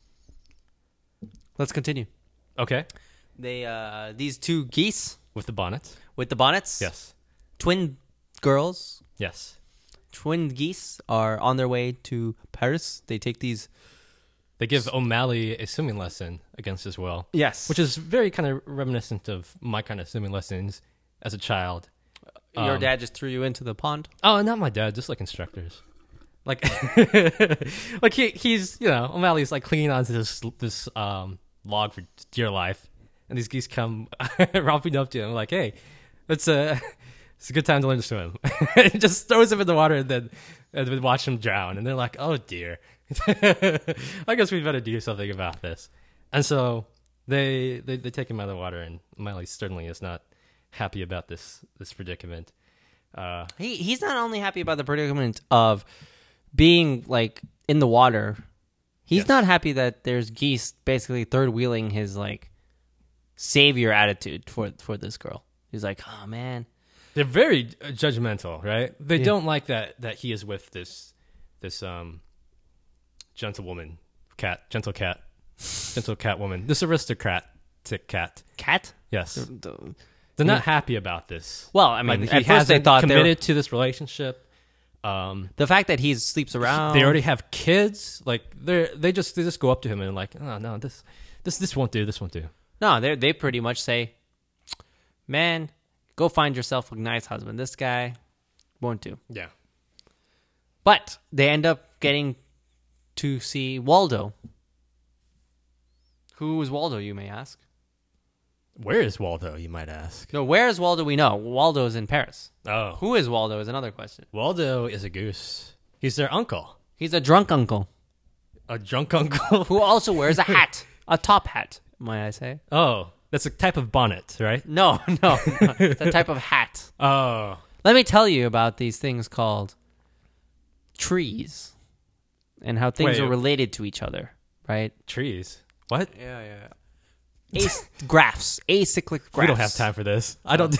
Speaker 4: Let's continue.
Speaker 3: Okay.
Speaker 4: They uh these two geese
Speaker 3: With the bonnet.
Speaker 4: with the bonnets.
Speaker 3: Yes.
Speaker 4: Twin girls,
Speaker 3: Yes.
Speaker 4: twin geese are on their way to Paris. They take these
Speaker 3: They give O'Malley a swimming lesson against his will.
Speaker 4: Yes.
Speaker 3: Which is very kind of reminiscent of my kind of swimming lessons as a child.
Speaker 4: Your
Speaker 3: um,
Speaker 4: dad just threw you into the pond?
Speaker 3: Oh, not my dad, just like instructors. Like, like he he's you know O'Malley's like clinging onto this this um log for dear life, and these geese come romping up to him like, hey, it's a it's a good time to learn to swim. And just throws him in the water and then and then watch him drown, and they're like, oh dear, I guess we better do something about this. And so they they they take him out of the water, and O'Malley certainly is not happy about this this predicament. Uh,
Speaker 4: He he's not only happy about the predicament of being like in the water. He's
Speaker 3: Yes.
Speaker 4: not happy that there's geese basically third wheeling his like savior attitude for for this girl. He's like, oh man,
Speaker 3: They're very uh, judgmental, right? They
Speaker 4: Yeah.
Speaker 3: don't like that that he is with this this um gentlewoman, cat, gentle cat, gentle cat woman, this aristocrat tick cat.
Speaker 4: cat.
Speaker 3: Yes,
Speaker 4: The-
Speaker 3: they're not happy about this.
Speaker 4: Well, I mean,
Speaker 3: Like,
Speaker 4: at
Speaker 3: he
Speaker 4: first they
Speaker 3: hasn't
Speaker 4: thought they were-
Speaker 3: committed to this relationship. Um,
Speaker 4: The fact that he sleeps around.
Speaker 3: they already have kids. Like they they just they just go up to him and like, oh no, this this this won't do. This won't do.
Speaker 4: No, they they pretty much say, man, go find yourself a nice husband. This guy won't do.
Speaker 3: Yeah.
Speaker 4: But they end up getting to see Waldo. Who is Waldo, you may ask?
Speaker 3: Where is Waldo? You might ask.
Speaker 4: No, where is Waldo? We know. Waldo's in Paris.
Speaker 3: Oh,
Speaker 4: Who is Waldo is another question.
Speaker 3: Waldo is a goose. He's their uncle,
Speaker 4: He's a drunk uncle
Speaker 3: a drunk uncle.
Speaker 4: who also wears a hat, a top hat, might I say?
Speaker 3: Oh, that's a type of bonnet, right?
Speaker 4: No, no, no. It's a type of hat.
Speaker 3: Oh,
Speaker 4: Let me tell you about these things called trees and how things
Speaker 3: Wait.
Speaker 4: are related to each other, right?
Speaker 3: trees. What?
Speaker 4: Yeah, yeah. Ace graphs, acyclic graphs.
Speaker 3: We don't have time for this. I don't.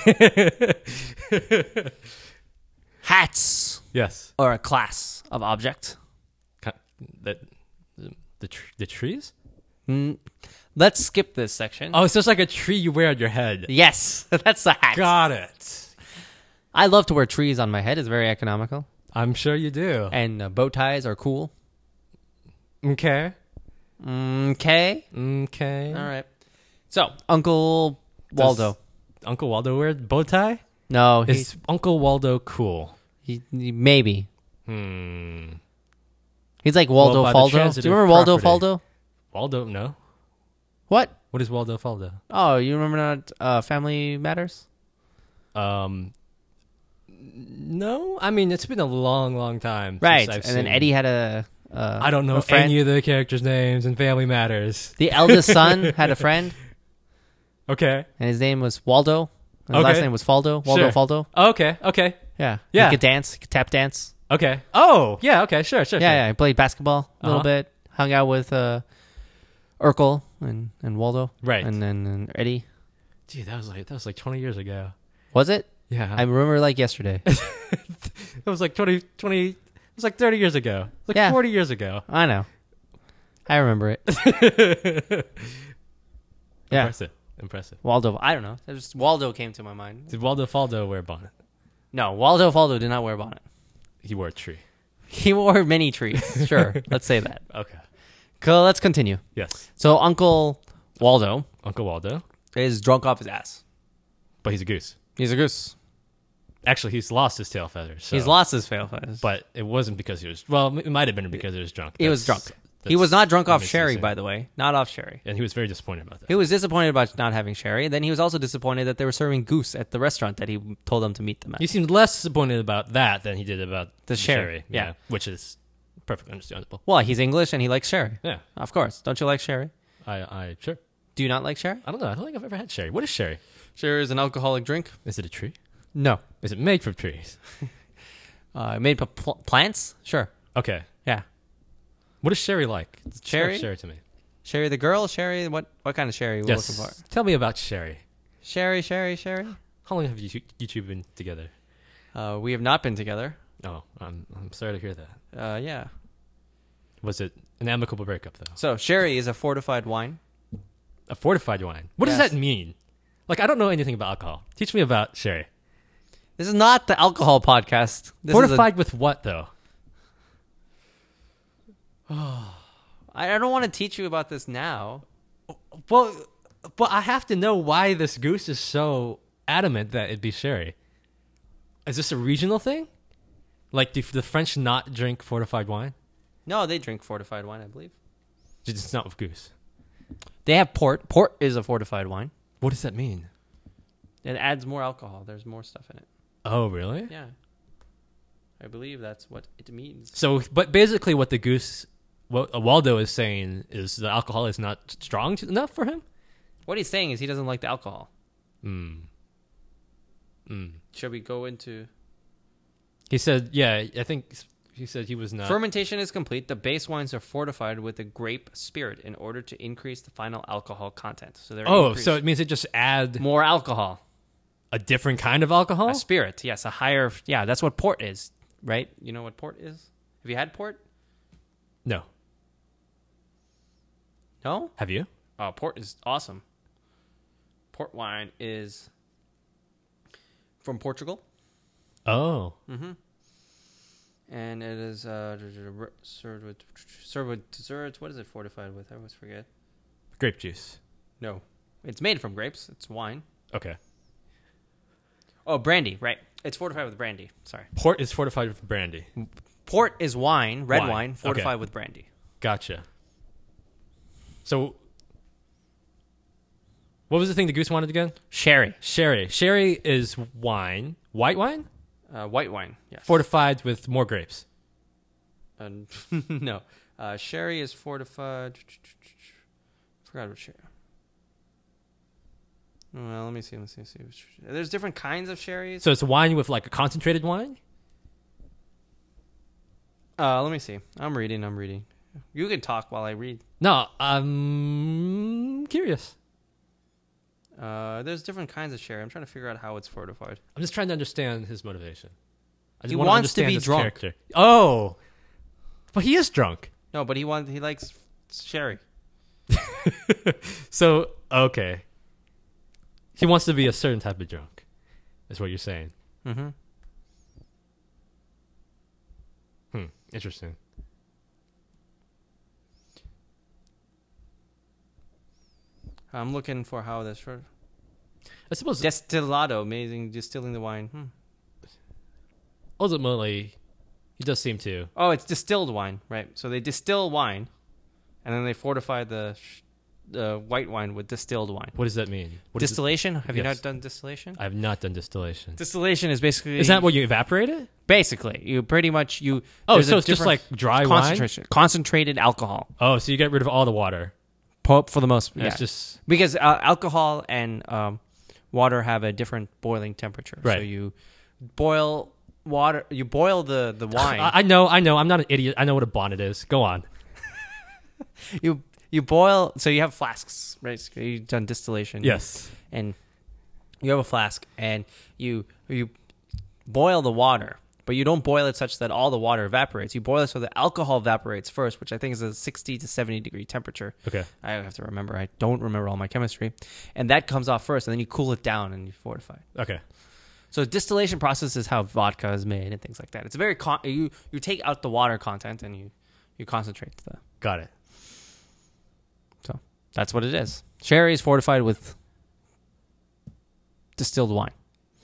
Speaker 4: Hats
Speaker 3: Yes.
Speaker 4: are a class of object.
Speaker 3: Ki- That the the, tr- the trees.
Speaker 4: Mm, let's skip this section.
Speaker 3: Oh, it's just like a tree you wear on your head.
Speaker 4: Yes, that's the hat.
Speaker 3: Got it.
Speaker 4: I love to wear trees on my head. It's very economical.
Speaker 3: I'm sure you do.
Speaker 4: And uh, bow ties are cool.
Speaker 3: Okay.
Speaker 4: Okay.
Speaker 3: Okay.
Speaker 4: All right. So, Uncle Waldo.
Speaker 3: Does Uncle Waldo wear a bow tie?
Speaker 4: No,
Speaker 3: Is
Speaker 4: he's,
Speaker 3: Uncle Waldo cool?
Speaker 4: he, he maybe.
Speaker 3: Hmm.
Speaker 4: He's like Waldo
Speaker 3: Well, by the
Speaker 4: Faldo. Do
Speaker 3: transitive
Speaker 4: you remember Waldo
Speaker 3: property.
Speaker 4: Faldo?
Speaker 3: Waldo? No.
Speaker 4: What?
Speaker 3: What is Waldo Faldo?
Speaker 4: Oh, you remember not uh, Family Matters?
Speaker 3: Um. No, I mean it's been a long, long time.
Speaker 4: Right.
Speaker 3: Since I've
Speaker 4: And then
Speaker 3: seen-
Speaker 4: Eddie had a. Uh,
Speaker 3: I don't know
Speaker 4: a friend.
Speaker 3: any of the characters' names in Family Matters.
Speaker 4: The eldest son had a friend,
Speaker 3: Okay.
Speaker 4: and his name was Waldo. And his
Speaker 3: Okay.
Speaker 4: last name was Faldo. Waldo
Speaker 3: Sure.
Speaker 4: Faldo.
Speaker 3: Okay. Okay.
Speaker 4: Yeah.
Speaker 3: Yeah.
Speaker 4: He could dance. He could tap dance.
Speaker 3: Okay. Oh, yeah. Okay. Sure. Sure.
Speaker 4: Yeah,
Speaker 3: sure.
Speaker 4: yeah. He played basketball a little
Speaker 3: Uh-huh.
Speaker 4: bit. Hung out with uh, Urkel and, and Waldo.
Speaker 3: Right.
Speaker 4: And then and Eddie.
Speaker 3: Gee, that was like that was like twenty years ago.
Speaker 4: Was it?
Speaker 3: Yeah.
Speaker 4: I remember like yesterday.
Speaker 3: It was like twenty, twenty. It was like thirty years ago. It was like
Speaker 4: Yeah.
Speaker 3: forty years ago.
Speaker 4: I know. I remember it. Yeah.
Speaker 3: Impressive. Impressive.
Speaker 4: Waldo. I don't know. It just, Waldo came to my mind.
Speaker 3: Did Waldo Faldo wear a bonnet?
Speaker 4: No, Waldo Faldo did not wear a bonnet.
Speaker 3: He wore a tree.
Speaker 4: He wore many trees. Sure, let's say that.
Speaker 3: Okay.
Speaker 4: So let's continue.
Speaker 3: Yes.
Speaker 4: So Uncle Waldo
Speaker 3: Uncle Waldo.
Speaker 4: is drunk off his ass.
Speaker 3: But he's a goose.
Speaker 4: He's a goose.
Speaker 3: Actually, he's lost his tail feathers. So.
Speaker 4: He's lost his fail feathers.
Speaker 3: But it wasn't because he was. Well, it might have been because he was drunk.
Speaker 4: He was
Speaker 3: That's-
Speaker 4: drunk. He
Speaker 3: that's
Speaker 4: was not drunk
Speaker 3: what
Speaker 4: off
Speaker 3: makes it
Speaker 4: sherry,
Speaker 3: insane.
Speaker 4: by the way. Not off sherry.
Speaker 3: And he was very disappointed about that.
Speaker 4: He was disappointed about not having sherry. Then he was also disappointed that they were serving goose at the restaurant that he told them to meet them at.
Speaker 3: He seemed less disappointed about that than he did about
Speaker 4: The sherry, yeah.
Speaker 3: which is perfectly understandable.
Speaker 4: Well, he's English and he likes sherry.
Speaker 3: Yeah,
Speaker 4: Of course. Don't you like sherry?
Speaker 3: I, I sure.
Speaker 4: Do you not like sherry?
Speaker 3: I don't know. I don't think I've ever had sherry. What is sherry?
Speaker 4: Sherry is an alcoholic drink.
Speaker 3: Is it a tree?
Speaker 4: No.
Speaker 3: Is it made from trees?
Speaker 4: Uh, made of pl- plants? Sure.
Speaker 3: Okay.
Speaker 4: Yeah.
Speaker 3: What is sherry like? Describe
Speaker 4: Sherry?
Speaker 3: Sherry to me.
Speaker 4: Sherry the girl? Sherry? What What kind of sherry are we
Speaker 3: Yes.
Speaker 4: looking for?
Speaker 3: Tell me about sherry.
Speaker 4: Sherry, sherry, sherry?
Speaker 3: How long have you you two been together?
Speaker 4: Uh, we have not been together.
Speaker 3: Oh, I'm I'm sorry to hear that.
Speaker 4: Uh, yeah.
Speaker 3: Was it an amicable breakup though?
Speaker 4: So, sherry is a fortified wine.
Speaker 3: A fortified wine. What
Speaker 4: Yes.
Speaker 3: does that mean? Like I don't know anything about alcohol. Teach me about sherry.
Speaker 4: This is not the alcohol podcast. This
Speaker 3: Fortified with what though?
Speaker 4: Is a, I I don't want to teach you about this now.
Speaker 3: Well, but I have to know why this goose is so adamant that it'd be sherry. Is this a regional thing? Like, do the French not drink fortified wine?
Speaker 4: No, they drink fortified wine, I believe.
Speaker 3: It's not with goose.
Speaker 4: They have port. Port is a fortified wine.
Speaker 3: What does that mean?
Speaker 4: It adds more alcohol. There's more stuff in it.
Speaker 3: Oh, really?
Speaker 4: Yeah. I believe that's what it means.
Speaker 3: So, but basically, what the goose, what Waldo is saying is the alcohol is not strong enough for him.
Speaker 4: What he's saying is he doesn't like the alcohol.
Speaker 3: Hmm. Hmm.
Speaker 4: Shall we go into...
Speaker 3: He said, yeah, I think he said he was not.
Speaker 4: Fermentation is complete. The base wines are fortified with the grape spirit in order to increase the final alcohol content. So they're
Speaker 3: Oh,
Speaker 4: increased-
Speaker 3: so it means it just add
Speaker 4: more alcohol.
Speaker 3: a different kind of alcohol?
Speaker 4: A spirit, yes, a higher... Yeah, that's what port is, right? You know what port is? Have you had port?
Speaker 3: No.
Speaker 4: No?
Speaker 3: Have you?
Speaker 4: Oh, port is awesome. Port wine is from Portugal.
Speaker 3: Oh.
Speaker 4: And it is uh, served with served with desserts. What is it fortified with? I always forget.
Speaker 3: Grape juice.
Speaker 4: No, it's made from grapes. It's wine.
Speaker 3: Okay.
Speaker 4: Oh, brandy. Right. It's fortified with brandy. Sorry.
Speaker 3: Port is fortified with brandy.
Speaker 4: Port is wine, red
Speaker 3: Wine.
Speaker 4: wine, fortified
Speaker 3: Okay.
Speaker 4: with brandy.
Speaker 3: Gotcha. So, what was the thing the goose wanted again?
Speaker 4: Sherry,
Speaker 3: Sherry. Sherry is wine. White wine?
Speaker 4: uh, white wine. Yes.
Speaker 3: Fortified with more grapes.
Speaker 4: And no, uh, sherry is fortified. Forgot what sherry. Well, let me see. Let me see. Let me see. There's different kinds of sherries.
Speaker 3: So it's wine with like a concentrated wine?
Speaker 4: Uh, let me see. I'm reading. I'm reading. You can talk while I read.
Speaker 3: No, I'm curious.
Speaker 4: Uh, there's different kinds of sherry. I'm trying to figure out how it's fortified.
Speaker 3: I'm just trying to understand his motivation. I just
Speaker 4: He
Speaker 3: wanna
Speaker 4: wants to
Speaker 3: understand
Speaker 4: be
Speaker 3: his
Speaker 4: drunk.
Speaker 3: character. Oh, but he is drunk.
Speaker 4: No, but he wants. He likes sherry.
Speaker 3: So okay, he wants to be a certain type of drunk. Is what you're saying?
Speaker 4: Mm-hmm.
Speaker 3: Hmm. Interesting.
Speaker 4: I'm looking for how this. For
Speaker 3: I suppose
Speaker 4: Destilado, amazing distilling the wine. Hmm.
Speaker 3: ultimately, he does seem to.
Speaker 4: Oh, it's distilled wine, right? So they distill wine, and then they fortify the sh- the white wine with distilled wine.
Speaker 3: What does that mean? What is it?
Speaker 4: Distillation? Have you
Speaker 3: Yes.
Speaker 4: not done distillation?
Speaker 3: I have not done distillation.
Speaker 4: Distillation is basically
Speaker 3: Is that what you evaporate it?
Speaker 4: basically you pretty much you.
Speaker 3: Oh,
Speaker 4: there's a
Speaker 3: so it's just
Speaker 4: different
Speaker 3: like dry wine?
Speaker 4: concentration, concentrated alcohol.
Speaker 3: Oh, so you get rid of all the water.
Speaker 4: Po- For the most,
Speaker 3: And
Speaker 4: yeah.
Speaker 3: It's just
Speaker 4: because uh, alcohol and um, water have a different boiling temperature. So
Speaker 3: Right.
Speaker 4: you boil water. You boil the the wine.
Speaker 3: I, I know, I know. I'm not an idiot. I know what a bonnet is. Go on.
Speaker 4: you you boil. So you have flasks, right? So you've done distillation.
Speaker 3: Yes.
Speaker 4: and you have a flask and you you boil the water but you don't boil it such that all the water evaporates. You boil it so the alcohol evaporates first, which I think is a sixty to seventy degree temperature.
Speaker 3: Okay.
Speaker 4: I have to remember. I don't remember all my chemistry. And that comes off first, and then you cool it down and you fortify it.
Speaker 3: Okay.
Speaker 4: So distillation process is how vodka is made and things like that. It's very con- you you take out the water content and you you concentrate the.
Speaker 3: Got it.
Speaker 4: So that's what it is. Sherry is fortified with distilled wine.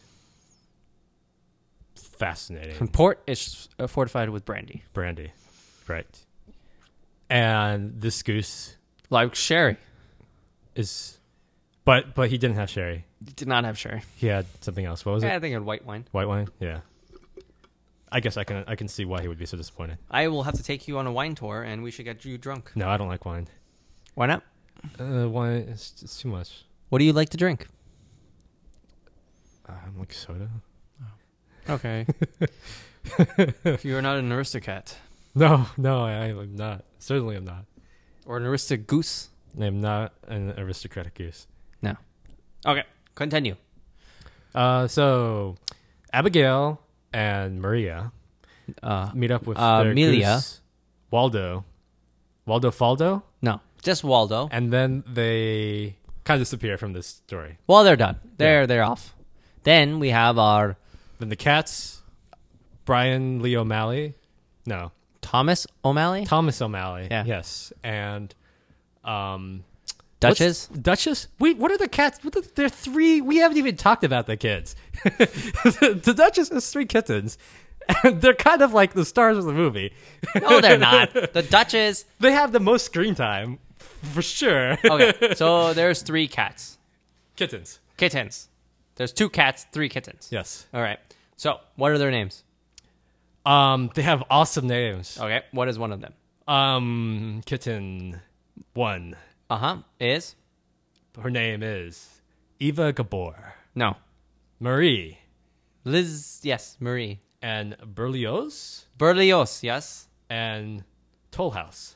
Speaker 3: Fascinating.
Speaker 4: And port is uh, fortified with brandy.
Speaker 3: Brandy. Right. And this goose
Speaker 4: Like sherry.
Speaker 3: is, but but he didn't have sherry.
Speaker 4: It did not have sherry.
Speaker 3: He had something else. What was
Speaker 4: Yeah, I
Speaker 3: it?
Speaker 4: think it had white wine.
Speaker 3: White wine. Yeah. I guess I can I can see why he would be so disappointed.
Speaker 4: I will have to take you on a wine tour, and we should get you drunk.
Speaker 3: No, I don't like wine.
Speaker 4: Why not?
Speaker 3: Uh, wine is it's too much.
Speaker 4: What do you like to drink?
Speaker 3: Uh, I'm like soda.
Speaker 4: Okay. You're not an aristocrat.
Speaker 3: No, no, I, I am not. Certainly, I'm not.
Speaker 4: Or an aristic goose?
Speaker 3: I am not an aristocratic goose.
Speaker 4: No. Okay, continue.
Speaker 3: Uh, so Abigail and Maria
Speaker 4: Uh,
Speaker 3: meet up with
Speaker 4: Uh,
Speaker 3: their
Speaker 4: Amelia.
Speaker 3: goose, Waldo, Waldo Faldo,
Speaker 4: no, just Waldo.
Speaker 3: and then they kind of disappear from this story.
Speaker 4: Well, they're done. They're
Speaker 3: Yeah.
Speaker 4: they're off. Then we have our
Speaker 3: Then the cats, Brian Lee O'Malley, no,
Speaker 4: Thomas O'Malley,
Speaker 3: Thomas O'Malley,
Speaker 4: Yeah.
Speaker 3: yes, and um,
Speaker 4: Duchess.
Speaker 3: what's- Duchess. Wait, what are the cats? What are, they're three. We haven't even talked about the kids. the, the Duchess has three kittens, and they're kind of like the stars of the movie.
Speaker 4: No, they're not. The Duchess.
Speaker 3: They have the most screen time, for sure.
Speaker 4: Okay, so there's three cats,
Speaker 3: Kittens.
Speaker 4: kittens. There's two cats, three kittens.
Speaker 3: Yes.
Speaker 4: All right. So what are their names?
Speaker 3: Um, they have awesome names.
Speaker 4: Okay, what is one of them?
Speaker 3: Um, kitten one.
Speaker 4: Uh huh. Is
Speaker 3: Her name is Eva Gabor,
Speaker 4: no
Speaker 3: Marie,
Speaker 4: Liz. Yes, Marie
Speaker 3: and Berlioz,
Speaker 4: Berlioz. Yes.
Speaker 3: and Toll House.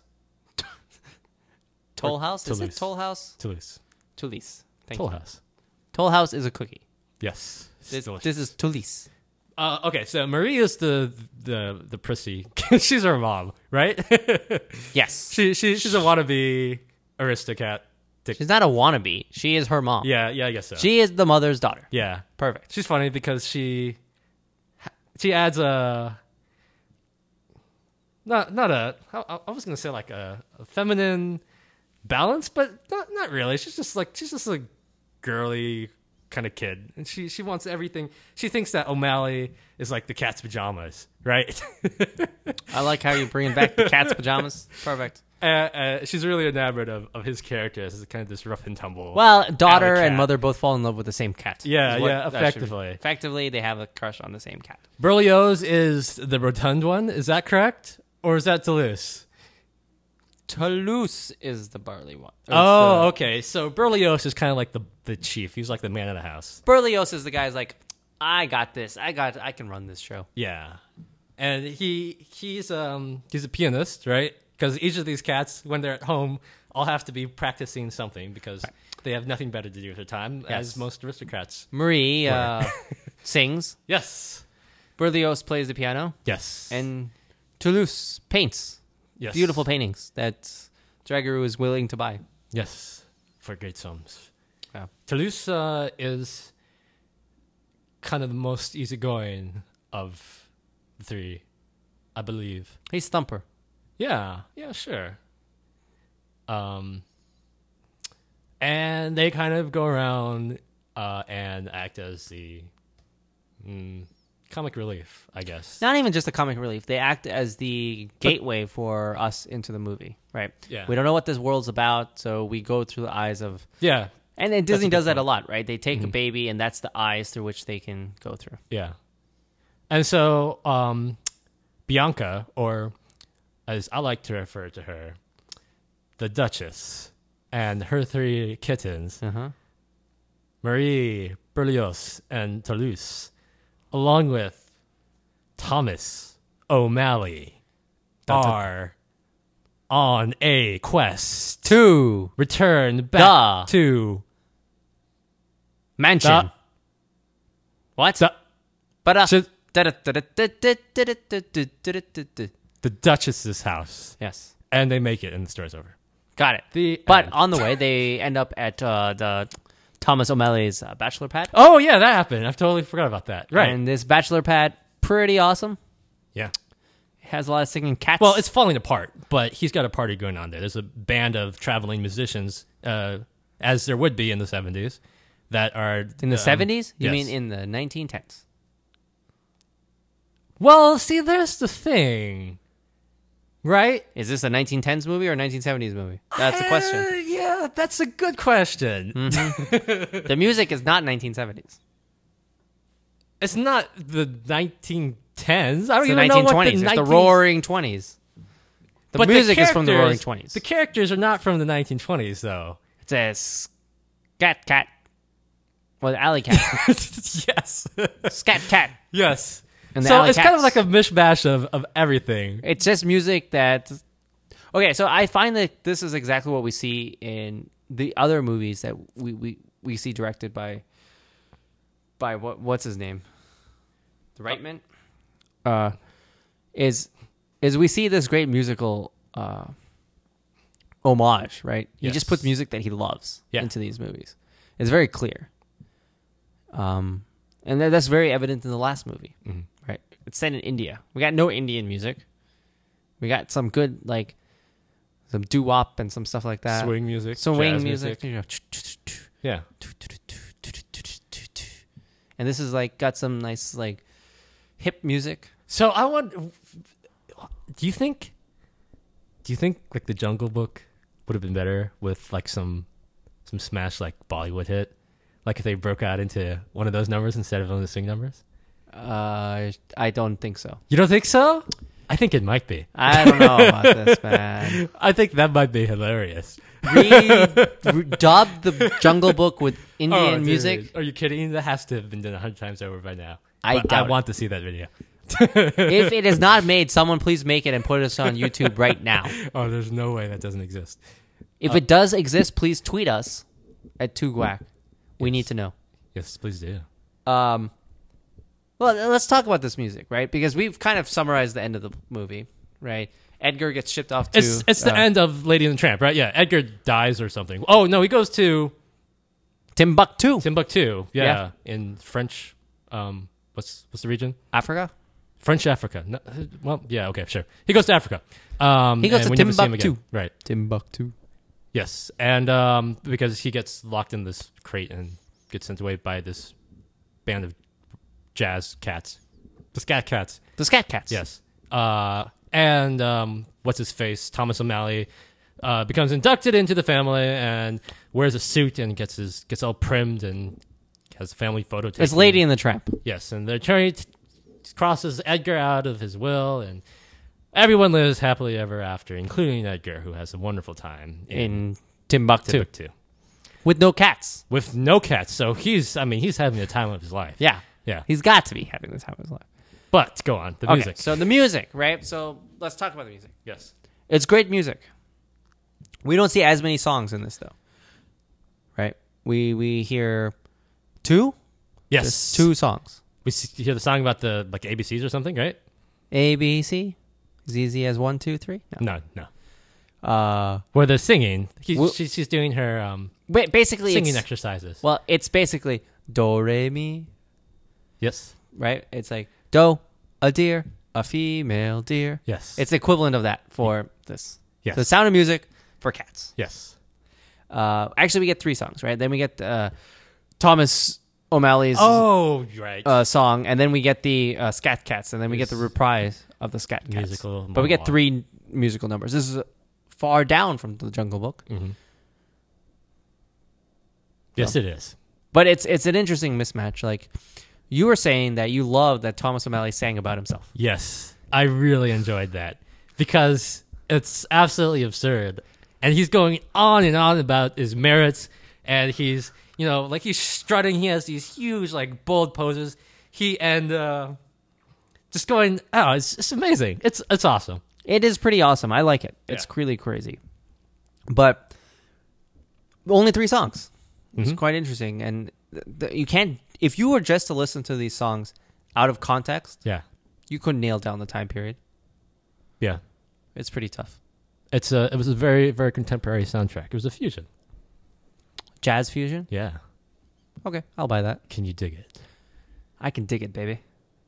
Speaker 4: Toll House. Is it
Speaker 3: Toulouse.
Speaker 4: Toll House?
Speaker 3: Toulouse.
Speaker 4: Toulouse. Thank
Speaker 3: Toll
Speaker 4: you.
Speaker 3: House.
Speaker 4: Toll House is a cookie.
Speaker 3: Yes.
Speaker 4: This,
Speaker 3: Delicious.
Speaker 4: this is Toulouse.
Speaker 3: Uh, okay, so Marie is the the the prissy. She's her mom, right?
Speaker 4: Yes.
Speaker 3: she she she's a wannabe aristocrat.
Speaker 4: She's not a wannabe. She is her mom.
Speaker 3: Yeah, yeah, I guess so.
Speaker 4: She is the mother's daughter.
Speaker 3: yeah,
Speaker 4: Perfect.
Speaker 3: she's funny because she she adds a not not a I, I was gonna say like a, a feminine balance, but not not really. She's just like she's just a girly kind of kid, and she she wants everything. She thinks that O'Malley is like the cat's pajamas, right?
Speaker 4: I like how you're bringing back the cat's pajamas. Perfect.
Speaker 3: uh, uh, she's really enamored of, of his character as kind of this rough and tumble.
Speaker 4: Well, daughter
Speaker 3: alley
Speaker 4: and
Speaker 3: cat.
Speaker 4: mother both fall in love with the same cat.
Speaker 3: Yeah,
Speaker 4: is what
Speaker 3: yeah,
Speaker 4: that should be.
Speaker 3: effectively.
Speaker 4: Effectively, they have a crush on the same cat.
Speaker 3: Berlioz is the rotund one. Is that correct, or is that Toulouse?
Speaker 4: Toulouse is the barley one. Or it's
Speaker 3: Oh,
Speaker 4: the-
Speaker 3: okay. So Berlioz is kind of like the the chief. He's like the man of the house.
Speaker 4: Berlioz is the guy's like, I got this. I got. I can run this show.
Speaker 3: Yeah, and he he's um he's a pianist, right? Because each of these cats, when they're at home, all have to be practicing something because they have nothing better to do with their time,
Speaker 4: Yes.
Speaker 3: as most aristocrats.
Speaker 4: Marie uh, sings.
Speaker 3: Yes,
Speaker 4: Berlioz plays the piano,
Speaker 3: yes,
Speaker 4: and Toulouse paints.
Speaker 3: yes.
Speaker 4: Beautiful paintings that Dragaroo is willing to buy.
Speaker 3: Yes, for great sums.
Speaker 4: Yeah.
Speaker 3: Toulouse uh, is kind of the most easygoing of the three, I believe.
Speaker 4: He's Thumper.
Speaker 3: Yeah, yeah, sure. Um, and they kind of go around uh, and act as the mm, comic relief, I guess.
Speaker 4: Not even just a comic relief. They act as the gateway for us into the movie, right?
Speaker 3: Yeah.
Speaker 4: We don't know what this world's about, so we go through the eyes of...
Speaker 3: Yeah,
Speaker 4: And then Disney
Speaker 3: a good
Speaker 4: does that a
Speaker 3: point.
Speaker 4: lot, right? They take a baby, and that's the eyes through which they can go through.
Speaker 3: yeah. And so um, Bianca, or as I like to refer to her, the Duchess, and her three kittens,
Speaker 4: Uh-huh.
Speaker 3: Marie, Berlioz, and Toulouse, along with Thomas O'Malley,
Speaker 4: Dun, dun.
Speaker 3: are on a quest.
Speaker 4: Two.
Speaker 3: Return back
Speaker 4: Duh.
Speaker 3: to
Speaker 4: Mansion.
Speaker 3: the,
Speaker 4: What?
Speaker 3: the
Speaker 4: but uh,
Speaker 3: should, The Duchess's house,
Speaker 4: Yes.
Speaker 3: and they make it, and the story's over.
Speaker 4: Got it.
Speaker 3: The
Speaker 4: But
Speaker 3: end.
Speaker 4: on the way, they end up at uh, the Thomas O'Malley's uh, bachelor pad.
Speaker 3: Oh yeah, that happened. I totally forgot about that. Right.
Speaker 4: And this bachelor pad, pretty awesome.
Speaker 3: yeah.
Speaker 4: It has a lot of singing cats.
Speaker 3: Well, it's falling apart, but he's got a party going on there. There's a band of traveling musicians, uh, as there would be in the seventies, that are
Speaker 4: in the
Speaker 3: um,
Speaker 4: seventies? You
Speaker 3: yes.
Speaker 4: mean in the nineteen tens?
Speaker 3: Well, see, there's the thing, right?
Speaker 4: Is this a nineteen tens movie or a nineteen seventies movie? That's the question.
Speaker 3: Uh, yeah, that's a good question.
Speaker 4: The music is not nineteen seventies.
Speaker 3: It's not the nineteen tens. I don't
Speaker 4: It's the
Speaker 3: even know
Speaker 4: nineteen
Speaker 3: what the
Speaker 4: twenties. It's the
Speaker 3: nineteen
Speaker 4: roaring twenties. The
Speaker 3: But
Speaker 4: music is from the roaring
Speaker 3: characters-
Speaker 4: twenties.
Speaker 3: The characters are not from the nineteen twenties, though.
Speaker 4: It says scat cat. Well, alley cat.
Speaker 3: Yes.
Speaker 4: Scat cat.
Speaker 3: Yes.
Speaker 4: And the
Speaker 3: So
Speaker 4: alley
Speaker 3: it's kind of
Speaker 4: cats.
Speaker 3: like a mishmash of, of everything.
Speaker 4: It's just music that. Okay, so I find that this is exactly what we see in the other movies that we, we, we see directed by. By what what's his name? The Reitman. Uh, is is we see this great musical uh, homage, right? He
Speaker 3: Yes.
Speaker 4: just puts music that he loves
Speaker 3: Yeah.
Speaker 4: into these movies. It's very clear. Um, and that, that's very evident in the last movie,
Speaker 3: Mhm.
Speaker 4: right? It's set in India. We got no Indian music. We got some good like some doo wop and some stuff like that.
Speaker 3: Swing music.
Speaker 4: Swing
Speaker 3: jazz
Speaker 4: music.
Speaker 3: Yeah.
Speaker 4: And this is like got some nice like hip music.
Speaker 3: So I want. Do you think? Do you think like the Jungle Book would have been better with like some some smash like Bollywood hit, like if they broke out into one of those numbers instead of one of the swing numbers?
Speaker 4: Uh, I don't think so.
Speaker 3: You don't think so? I think it might be.
Speaker 4: I don't know about this, man.
Speaker 3: I think that might be hilarious.
Speaker 4: Re- re- dub the Jungle Book with Indian
Speaker 3: Oh, dude.
Speaker 4: music.
Speaker 3: Are you kidding? That has to have been done a hundred times over by now.
Speaker 4: I
Speaker 3: But
Speaker 4: doubt
Speaker 3: I
Speaker 4: it.
Speaker 3: want to see that video.
Speaker 4: If it is not made, someone please make it and put us on YouTube right now.
Speaker 3: Oh, there's no way that doesn't exist.
Speaker 4: If it does exist, please tweet us at two guac. We need to know.
Speaker 3: Yes, please do.
Speaker 4: Um, well, let's talk about this music, right? Because we've kind of summarized the end of the movie, right? Edgar gets shipped off to.
Speaker 3: It's it's the
Speaker 4: uh,
Speaker 3: end of Lady and the Tramp, right? Yeah, Edgar dies or something. Oh no, he goes to
Speaker 4: Timbuktu,
Speaker 3: Timbuktu. Yeah,
Speaker 4: Yeah.
Speaker 3: in French. Um, what's what's the region?
Speaker 4: Africa.
Speaker 3: French Africa. No, well, yeah, okay, sure. He goes to Africa. Um,
Speaker 4: He goes
Speaker 3: and
Speaker 4: to
Speaker 3: we never see him
Speaker 4: Timbuktu.
Speaker 3: again. Right.
Speaker 4: Timbuktu.
Speaker 3: Yes, and um, because he gets locked in this crate and gets sent away by this band of jazz cats, the Scat Cats.
Speaker 4: The Scat Cats.
Speaker 3: Yes. Uh, and um, what's his face? Thomas O'Malley uh, becomes inducted into the family and wears a suit and gets his gets all primmed and has a family photo taken.
Speaker 4: It's Lady in the Tramp.
Speaker 3: Yes, and the attorney t- crosses Edgar out of his will, and everyone lives happily ever after, including Edgar, who has a wonderful time in,
Speaker 4: In Timbuktu.
Speaker 3: Timbuktu
Speaker 4: With no cats.
Speaker 3: with no cats. So he's, I mean, he's having the time of his life.
Speaker 4: Yeah.
Speaker 3: Yeah.
Speaker 4: He's got to be having the time of his life.
Speaker 3: But go on, the
Speaker 4: Okay,
Speaker 3: music.
Speaker 4: so the music, right? So let's talk about the music.
Speaker 3: Yes.
Speaker 4: It's great music. We don't see as many songs in this, though. Right? We we hear two?
Speaker 3: Yes.
Speaker 4: Just two songs.
Speaker 3: We see, you hear the song about the like A B Cs or something, right?
Speaker 4: A, B, C. As easy as one, two, three?
Speaker 3: No, no.
Speaker 4: No. Uh,
Speaker 3: Where they're singing. He,
Speaker 4: Well-
Speaker 3: she's, she's doing her um,
Speaker 4: ba- basically,
Speaker 3: singing
Speaker 4: it's,
Speaker 3: exercises.
Speaker 4: well, it's basically do, re, mi,
Speaker 3: Yes.
Speaker 4: right? It's like do, a deer, a female deer.
Speaker 3: Yes.
Speaker 4: It's the equivalent of that for this.
Speaker 3: Yes.
Speaker 4: The Sound of Music for cats.
Speaker 3: Yes.
Speaker 4: Uh, actually, we get three songs, right? Then we get uh, Thomas O'Malley's
Speaker 3: Oh, right.
Speaker 4: uh, song, and then we get the uh, Scat Cats, and then we get the
Speaker 3: Yes.
Speaker 4: reprise of the Scat Cats.
Speaker 3: Musical
Speaker 4: But we get
Speaker 3: monologue.
Speaker 4: three musical numbers. This is uh, far down from the Jungle Book,
Speaker 3: Mhm. Yes, it is.
Speaker 4: but it's it's an interesting mismatch. Like you were saying that you loved that Thomas O'Malley sang about himself.
Speaker 3: Yes, I really enjoyed that because it's absolutely absurd, and he's going on and on about his merits, and he's you know like he's strutting. He has these huge like bold poses. He and uh, just going. Oh, it's it's amazing. It's it's awesome.
Speaker 4: It is pretty awesome. I like it. It's
Speaker 3: Yeah.
Speaker 4: really crazy, but only three songs. It's
Speaker 3: Mhm.
Speaker 4: quite interesting, and th- th- you can't if you were just to listen to these songs out of context,
Speaker 3: Yeah.
Speaker 4: you couldn't nail down the time period.
Speaker 3: Yeah.
Speaker 4: It's pretty tough.
Speaker 3: It's a. It was a very very contemporary soundtrack. It was a fusion.
Speaker 4: Jazz fusion?
Speaker 3: Yeah.
Speaker 4: Okay, I'll buy that.
Speaker 3: Can you dig it?
Speaker 4: I can dig it, baby.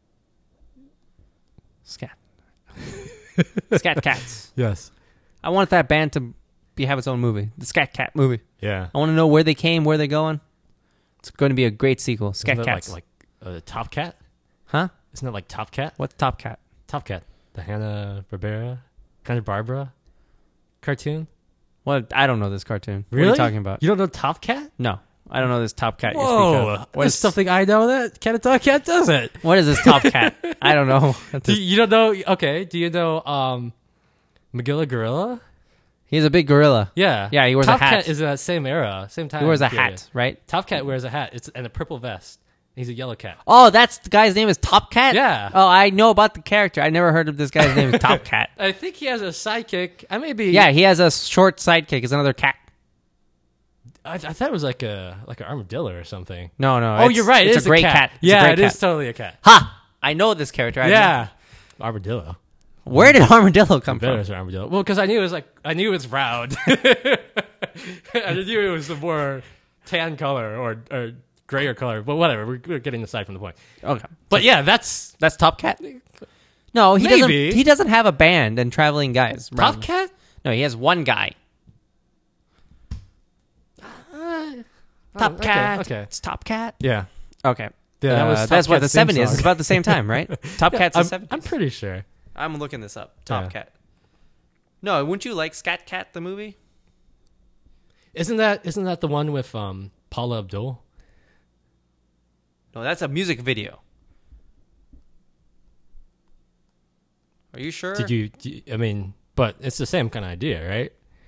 Speaker 4: Scat. Scat Cats.
Speaker 3: Yes.
Speaker 4: I want that band to be have its own movie. The Scat Cat movie.
Speaker 3: Yeah.
Speaker 4: I want to know where they came, where they're going. It's going to be a great sequel. Scat
Speaker 3: Isn't that
Speaker 4: Cats.
Speaker 3: like like uh, Top Cat?
Speaker 4: Huh?
Speaker 3: Isn't that like Top Cat?
Speaker 4: What's Top Cat?
Speaker 3: Top Cat, the Hanna Barbera, kind of Barbara cartoon.
Speaker 4: What? I don't know this cartoon.
Speaker 3: Really?
Speaker 4: What are you talking about?
Speaker 3: You don't know Top Cat?
Speaker 4: No, I don't know this Top Cat you speak
Speaker 3: Whoa,
Speaker 4: of. What
Speaker 3: that's
Speaker 4: is,
Speaker 3: something I know that Cat Top Cat doesn't.
Speaker 4: what is this Top Cat? I don't know. That's
Speaker 3: Do
Speaker 4: a-
Speaker 3: you, you don't know? Okay. Do you know um, Magilla Gorilla?
Speaker 4: He's a big gorilla.
Speaker 3: Yeah.
Speaker 4: Yeah, he wears a
Speaker 3: Top
Speaker 4: hat.
Speaker 3: Cat is that same era, same time.
Speaker 4: He wears a
Speaker 3: period.
Speaker 4: hat, right?
Speaker 3: Top Cat wears a hat. It's and a purple vest. He's a yellow cat.
Speaker 4: Oh, that's the guy's name is Top Cat?
Speaker 3: Yeah.
Speaker 4: Oh, I know about the character. I never heard of this guy's name is Top Cat.
Speaker 3: I think he has a sidekick. I may be.
Speaker 4: Yeah, he has a short sidekick. It's another cat.
Speaker 3: I, I thought it was like a like an armadillo or something.
Speaker 4: No, no.
Speaker 3: Oh,
Speaker 4: it's-
Speaker 3: you're right. It
Speaker 4: It's
Speaker 3: is
Speaker 4: a great cat.
Speaker 3: cat.
Speaker 4: It's a
Speaker 3: Yeah,
Speaker 4: great
Speaker 3: it
Speaker 4: cat.
Speaker 3: is totally a cat.
Speaker 4: Ha! I know this character. I
Speaker 3: Yeah, armadillo.
Speaker 4: Where did Armadillo come
Speaker 3: Better
Speaker 4: from?
Speaker 3: as an armadillo. Well, because I knew it was like I knew it was round. I knew it was a more tan color or, or grayer color, but whatever. We're, we're getting aside from the point.
Speaker 4: Okay.
Speaker 3: But yeah, that's
Speaker 4: That's Top Cat? No, he
Speaker 3: Maybe.
Speaker 4: doesn't he doesn't have a band and traveling guys.
Speaker 3: Top
Speaker 4: around.
Speaker 3: Cat.
Speaker 4: No, he has one guy. Top
Speaker 3: okay,
Speaker 4: Cat.
Speaker 3: okay.
Speaker 4: It's Top Cat.
Speaker 3: Yeah,
Speaker 4: Okay.
Speaker 3: Yeah, that
Speaker 4: Uh,
Speaker 3: was Top
Speaker 4: that's what
Speaker 3: Cat's
Speaker 4: the
Speaker 3: theme
Speaker 4: seventies.
Speaker 3: song.
Speaker 4: It's about the same time, right? Top Cat's the
Speaker 3: I'm,
Speaker 4: seventies.
Speaker 3: I'm pretty sure.
Speaker 4: I'm looking this up. Top
Speaker 3: Yeah.
Speaker 4: Cat. No, wouldn't you like Scat Cat the movie?
Speaker 3: Isn't that isn't that the one with um, Paula Abdul?
Speaker 4: No, that's a music video. Are you sure?
Speaker 3: Did you, do you? I mean, but it's the same kind of idea, right?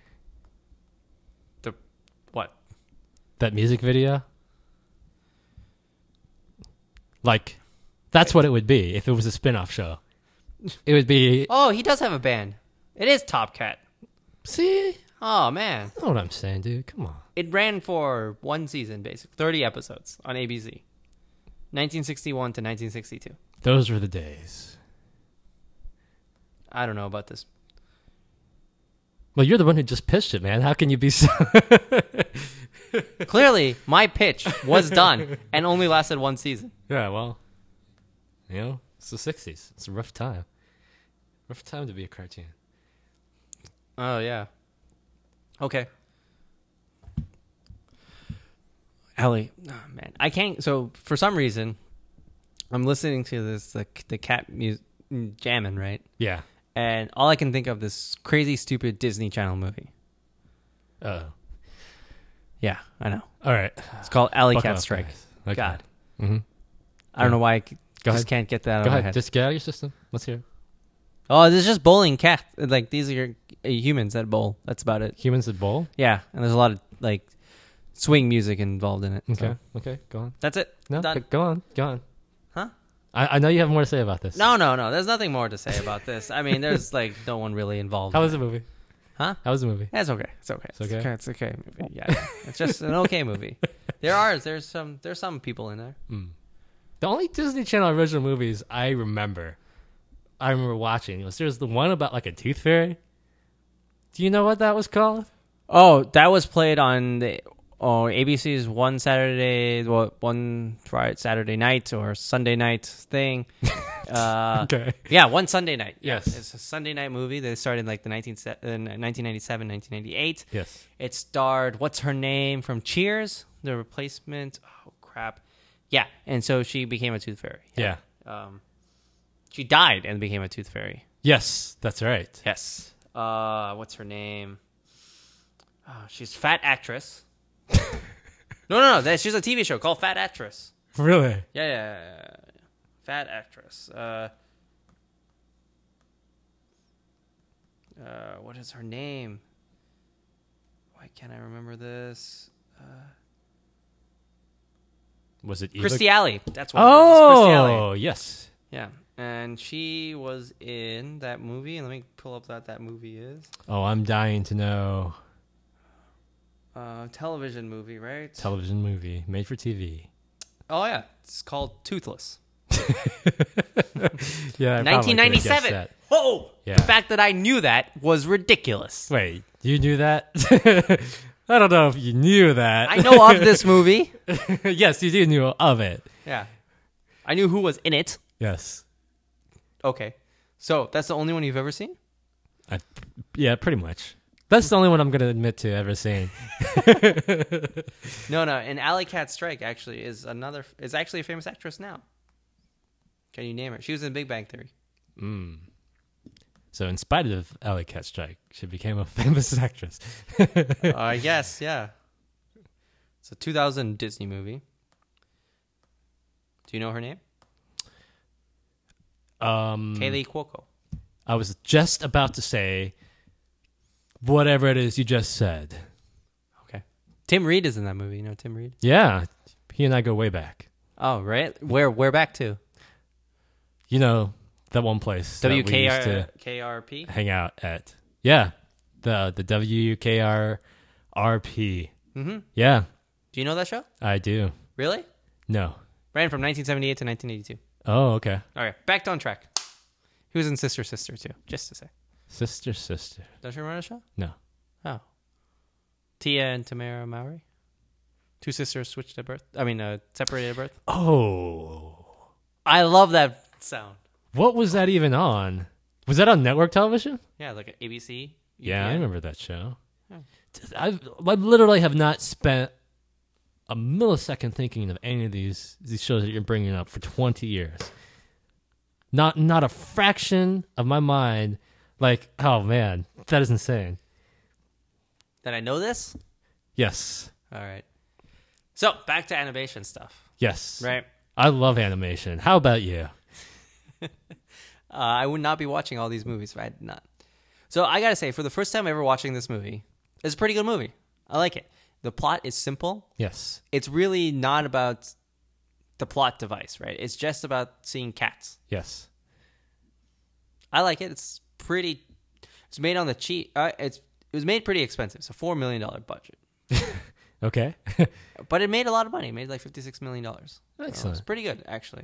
Speaker 4: the what?
Speaker 3: That music video. Like, that's what it would be if it was a spin-off show. It would be.
Speaker 4: Oh, he does have a band. It is Top Cat.
Speaker 3: See,
Speaker 4: Oh man,
Speaker 3: you know what I'm saying, dude. Come on.
Speaker 4: it ran for one season, basically thirty episodes on A B C, nineteen sixty-one to nineteen sixty-two.
Speaker 3: Those were the days.
Speaker 4: I don't know about this.
Speaker 3: Well, you're the one who just pitched it, man. How can you be so?
Speaker 4: Clearly, my pitch was done and only lasted one season.
Speaker 3: Yeah, well, you know, it's the sixties. It's a rough time. Rough time to be a cartoon.
Speaker 4: Oh yeah. Okay. Ellie, oh, man, I can't. So for some reason, I'm listening to this the the cat music jamming, right?
Speaker 3: Yeah.
Speaker 4: And all I can think of this crazy, stupid Disney Channel movie.
Speaker 3: Oh.
Speaker 4: Yeah, I know.
Speaker 3: All right.
Speaker 4: It's called Alley
Speaker 3: Buckle
Speaker 4: Cat
Speaker 3: up,
Speaker 4: Strike.
Speaker 3: guys. Okay.
Speaker 4: God,
Speaker 3: Mm-hmm.
Speaker 4: I don't know why I c-
Speaker 3: Go
Speaker 4: just
Speaker 3: ahead.
Speaker 4: can't get that out
Speaker 3: Go
Speaker 4: of my
Speaker 3: ahead.
Speaker 4: head.
Speaker 3: Just get out of your system. Let's hear it.
Speaker 4: Oh, this is just bowling cat. Like these are your, uh, humans that bowl. That's about it.
Speaker 3: Humans that bowl.
Speaker 4: Yeah, and there's a lot of like swing music involved in it.
Speaker 3: Okay.
Speaker 4: So
Speaker 3: Okay. Go on.
Speaker 4: that's it.
Speaker 3: No.
Speaker 4: Done.
Speaker 3: g- Go on. Go on.
Speaker 4: Huh?
Speaker 3: I, I know you have more to say about this.
Speaker 4: No, no, no. There's nothing more to say about this. I mean, there's like no one really involved.
Speaker 3: How
Speaker 4: in
Speaker 3: was
Speaker 4: it.
Speaker 3: the movie?
Speaker 4: Huh?
Speaker 3: How was the movie?
Speaker 4: That's okay. It's okay. It's
Speaker 3: okay?
Speaker 4: okay. It's okay. Movie. Yeah, it's just an okay movie. There are there's some there's some people in there.
Speaker 3: The only Disney Channel original movies I remember, I remember watching was there's the one about like a tooth fairy. Do you know what that was called?
Speaker 4: Oh, that was played on the oh A B C's one Saturday, well, one Friday Saturday night or Sunday night thing. Uh,
Speaker 3: Okay.
Speaker 4: Yeah, one Sunday night.
Speaker 3: Yes.
Speaker 4: It's a Sunday night movie that started in like the nineteen, uh, nineteen ninety-seven, nineteen ninety-eight.
Speaker 3: Yes.
Speaker 4: It starred, what's her name from Cheers? The replacement. Oh, crap. Yeah, and so she became a tooth fairy.
Speaker 3: Yeah.
Speaker 4: Um, she died and became a tooth fairy.
Speaker 3: Yes, that's right.
Speaker 4: Yes. Uh, what's her name? Oh, she's fat actress. no, no, no. that- She's a T V show called Fat Actress.
Speaker 3: Really?
Speaker 4: Yeah, yeah, yeah, yeah. Fat actress. Uh, uh, what is her name? Why can't I remember this?
Speaker 3: Was it Eva?
Speaker 4: Christy Alley. That's what it is. Christy Alley.
Speaker 3: Oh, yes.
Speaker 4: Yeah. And she was in that movie. And let me pull up what that movie is.
Speaker 3: Oh, I'm dying to know.
Speaker 4: Uh, television movie, right?
Speaker 3: Television movie made for T V.
Speaker 4: Oh, yeah. It's called Toothless.
Speaker 3: Yeah, I probably could've
Speaker 4: nineteen ninety-seven.
Speaker 3: guessed that.
Speaker 4: Oh,
Speaker 3: Yeah.
Speaker 4: the fact that I knew that was ridiculous.
Speaker 3: Wait, you knew that? I don't know if you knew that.
Speaker 4: I know of this movie.
Speaker 3: Yes, you do know of it.
Speaker 4: Yeah. I knew who was in it.
Speaker 3: Yes.
Speaker 4: Okay. So that's the only one you've ever seen?
Speaker 3: I, yeah, pretty much. That's the only one I'm going to admit to ever seeing.
Speaker 4: No, no. And Alley Cat Strike actually is another, is actually a famous actress now. Can you name her? She was in Big Bang Theory.
Speaker 3: Mm. So, in spite of Alley Cat Strike, she became a famous actress.
Speaker 4: uh, yes, yeah. It's a two thousand Disney movie. Do you know her name?
Speaker 3: Um,
Speaker 4: Kaylee Cuoco.
Speaker 3: I was just about to say whatever it is you just said.
Speaker 4: Okay. Tim Reed is in that movie. You know Tim Reed?
Speaker 3: Yeah, he and I go way back.
Speaker 4: Oh, right. Where? Where back to?
Speaker 3: You know, that one place that we used to
Speaker 4: K R P?
Speaker 3: hang out at. Yeah, the the W K R R P.
Speaker 4: Mm-hmm.
Speaker 3: Yeah,
Speaker 4: Do you know that show?
Speaker 3: I do.
Speaker 4: Really?
Speaker 3: No.
Speaker 4: Ran from nineteen seventy-eight to nineteen eighty-two.
Speaker 3: Oh, okay.
Speaker 4: All right, back on track. He was in Sister Sister too, just to say.
Speaker 3: Sister, sister.
Speaker 4: Don't you remember that show?
Speaker 3: No.
Speaker 4: Oh. Tia and Tamara Mowry? Two sisters switched at birth. I mean, uh, separated at birth.
Speaker 3: Oh.
Speaker 4: I love that sound.
Speaker 3: What was that even on? Was that on network television?
Speaker 4: Yeah, like A B C.
Speaker 3: Yeah, I remember that show.
Speaker 4: Yeah.
Speaker 3: I've, I literally have not spent a millisecond thinking of any of these these shows that you're bringing up for twenty years. Not not a fraction of my mind. Like, oh man, that is insane.
Speaker 4: Did I know this?
Speaker 3: Yes,
Speaker 4: All right. So, back to animation stuff,
Speaker 3: yes.
Speaker 4: right?
Speaker 3: I love animation. How about you?
Speaker 4: Uh, I would not be watching all these movies if I had not. So, I gotta say, for the first time ever watching this movie, it's a pretty good movie. I like it. The plot is simple.
Speaker 3: Yes.
Speaker 4: It's really not about the plot device, right? It's just about seeing cats.
Speaker 3: Yes.
Speaker 4: I like it. It's pretty. It's made on the cheap. Uh, it's it was made pretty expensive. It's a four million dollar budget,
Speaker 3: Okay.
Speaker 4: but it made a lot of money. It made like fifty six million dollars. So
Speaker 3: Excellent.
Speaker 4: it's pretty good, actually.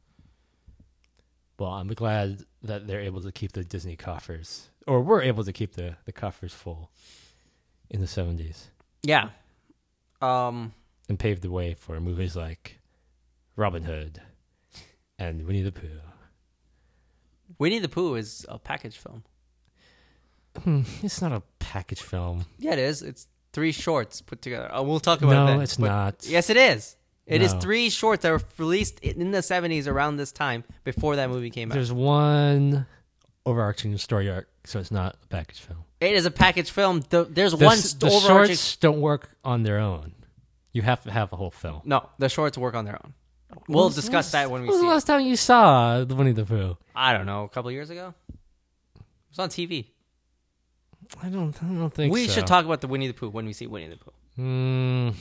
Speaker 3: Well, I'm glad that they're able to keep the Disney coffers, or were able to keep the, the coffers full in the seventies.
Speaker 4: Yeah. Um.
Speaker 3: And paved the way for movies like Robin Hood and Winnie the Pooh.
Speaker 4: Winnie the Pooh is a package film.
Speaker 3: Hmm, it's not a package film.
Speaker 4: Yeah, it is. It's three shorts put together. Oh, we'll talk about
Speaker 3: No,
Speaker 4: that.
Speaker 3: it's
Speaker 4: But-
Speaker 3: not.
Speaker 4: Yes, it is. It is
Speaker 3: No.
Speaker 4: three shorts that were released in the seventies around this time before that movie came out.
Speaker 3: There's one overarching story arc, so it's not a package film.
Speaker 4: It is a package film. The, there's
Speaker 3: The,
Speaker 4: one
Speaker 3: s-
Speaker 4: st-
Speaker 3: the
Speaker 4: overarching.
Speaker 3: shorts don't work on their own. You have to have a whole film.
Speaker 4: No, the shorts work on their own. We'll
Speaker 3: When was-
Speaker 4: discuss that when we
Speaker 3: When was
Speaker 4: see
Speaker 3: the
Speaker 4: it.
Speaker 3: last time you saw the Winnie the Pooh?
Speaker 4: I don't know, a couple of years ago. It was on T V.
Speaker 3: I don't. I don't think
Speaker 4: We
Speaker 3: so.
Speaker 4: should talk about the Winnie the Pooh when we see Winnie the Pooh.
Speaker 3: Mm,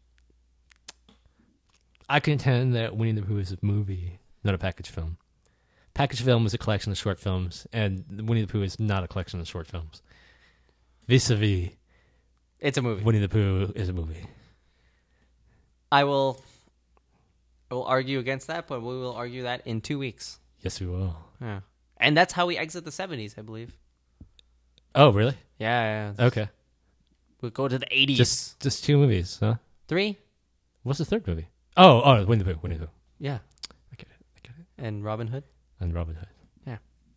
Speaker 3: I contend that Winnie the Pooh is a movie, not a package film. Package film is a collection of short films, and Winnie the Pooh is not a collection of short films. Vis-a-vis,
Speaker 4: It's a movie.
Speaker 3: Winnie the Pooh is a movie.
Speaker 4: I will. I will argue against that, but we will argue that in two weeks.
Speaker 3: Yes, we will.
Speaker 4: Yeah, and that's how we exit the seventies, I believe.
Speaker 3: Oh, really?
Speaker 4: Yeah, yeah.
Speaker 3: Okay.
Speaker 4: We'll go to the eighties.
Speaker 3: Just just two movies, huh?
Speaker 4: Three.
Speaker 3: What's the third movie? Oh, oh, Winnie the Pooh. Winnie the Pooh.
Speaker 4: Yeah,
Speaker 3: I get it. I get it.
Speaker 4: and Robin Hood.
Speaker 3: And Robin Hood.
Speaker 4: Yeah.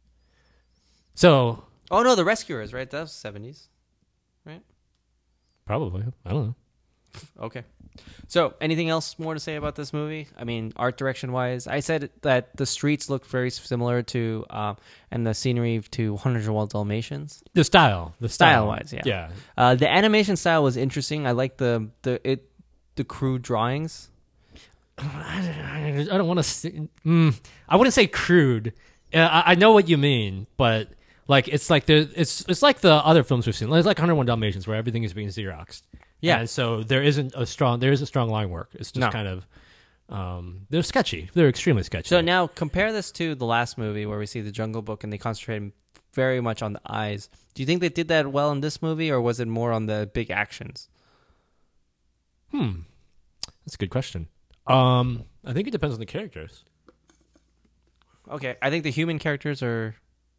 Speaker 3: So
Speaker 4: Oh no, the Rescuers, right? That was seventies, right?
Speaker 3: probably, I don't know.
Speaker 4: Okay. So, anything else more to say about this movie? I mean, art direction wise, I said that the streets look very similar to, um, and the scenery to one hundred One Dalmatians.
Speaker 3: The style, the style,
Speaker 4: Style-wise, yeah.
Speaker 3: yeah.
Speaker 4: Uh, the animation style was interesting. I like the the it the crude drawings.
Speaker 3: I don't want to. Mm, I wouldn't say crude. Uh, I, I know what you mean, but like it's like the it's it's like the other films we've seen. It's like one hundred One Dalmatians, where everything is being xeroxed.
Speaker 4: Yeah.
Speaker 3: and so there isn't a strong there isn't strong line work. It's just
Speaker 4: No.
Speaker 3: kind of um, they're sketchy. They're extremely sketchy.
Speaker 4: So now compare this to the last movie where we see the Jungle Book and they concentrate very much on the eyes. Do you think they did that well in this movie, or was it more on the big actions?
Speaker 3: hmm, that's a good question. Um, I think it depends on the characters.
Speaker 4: Okay, I think the human characters are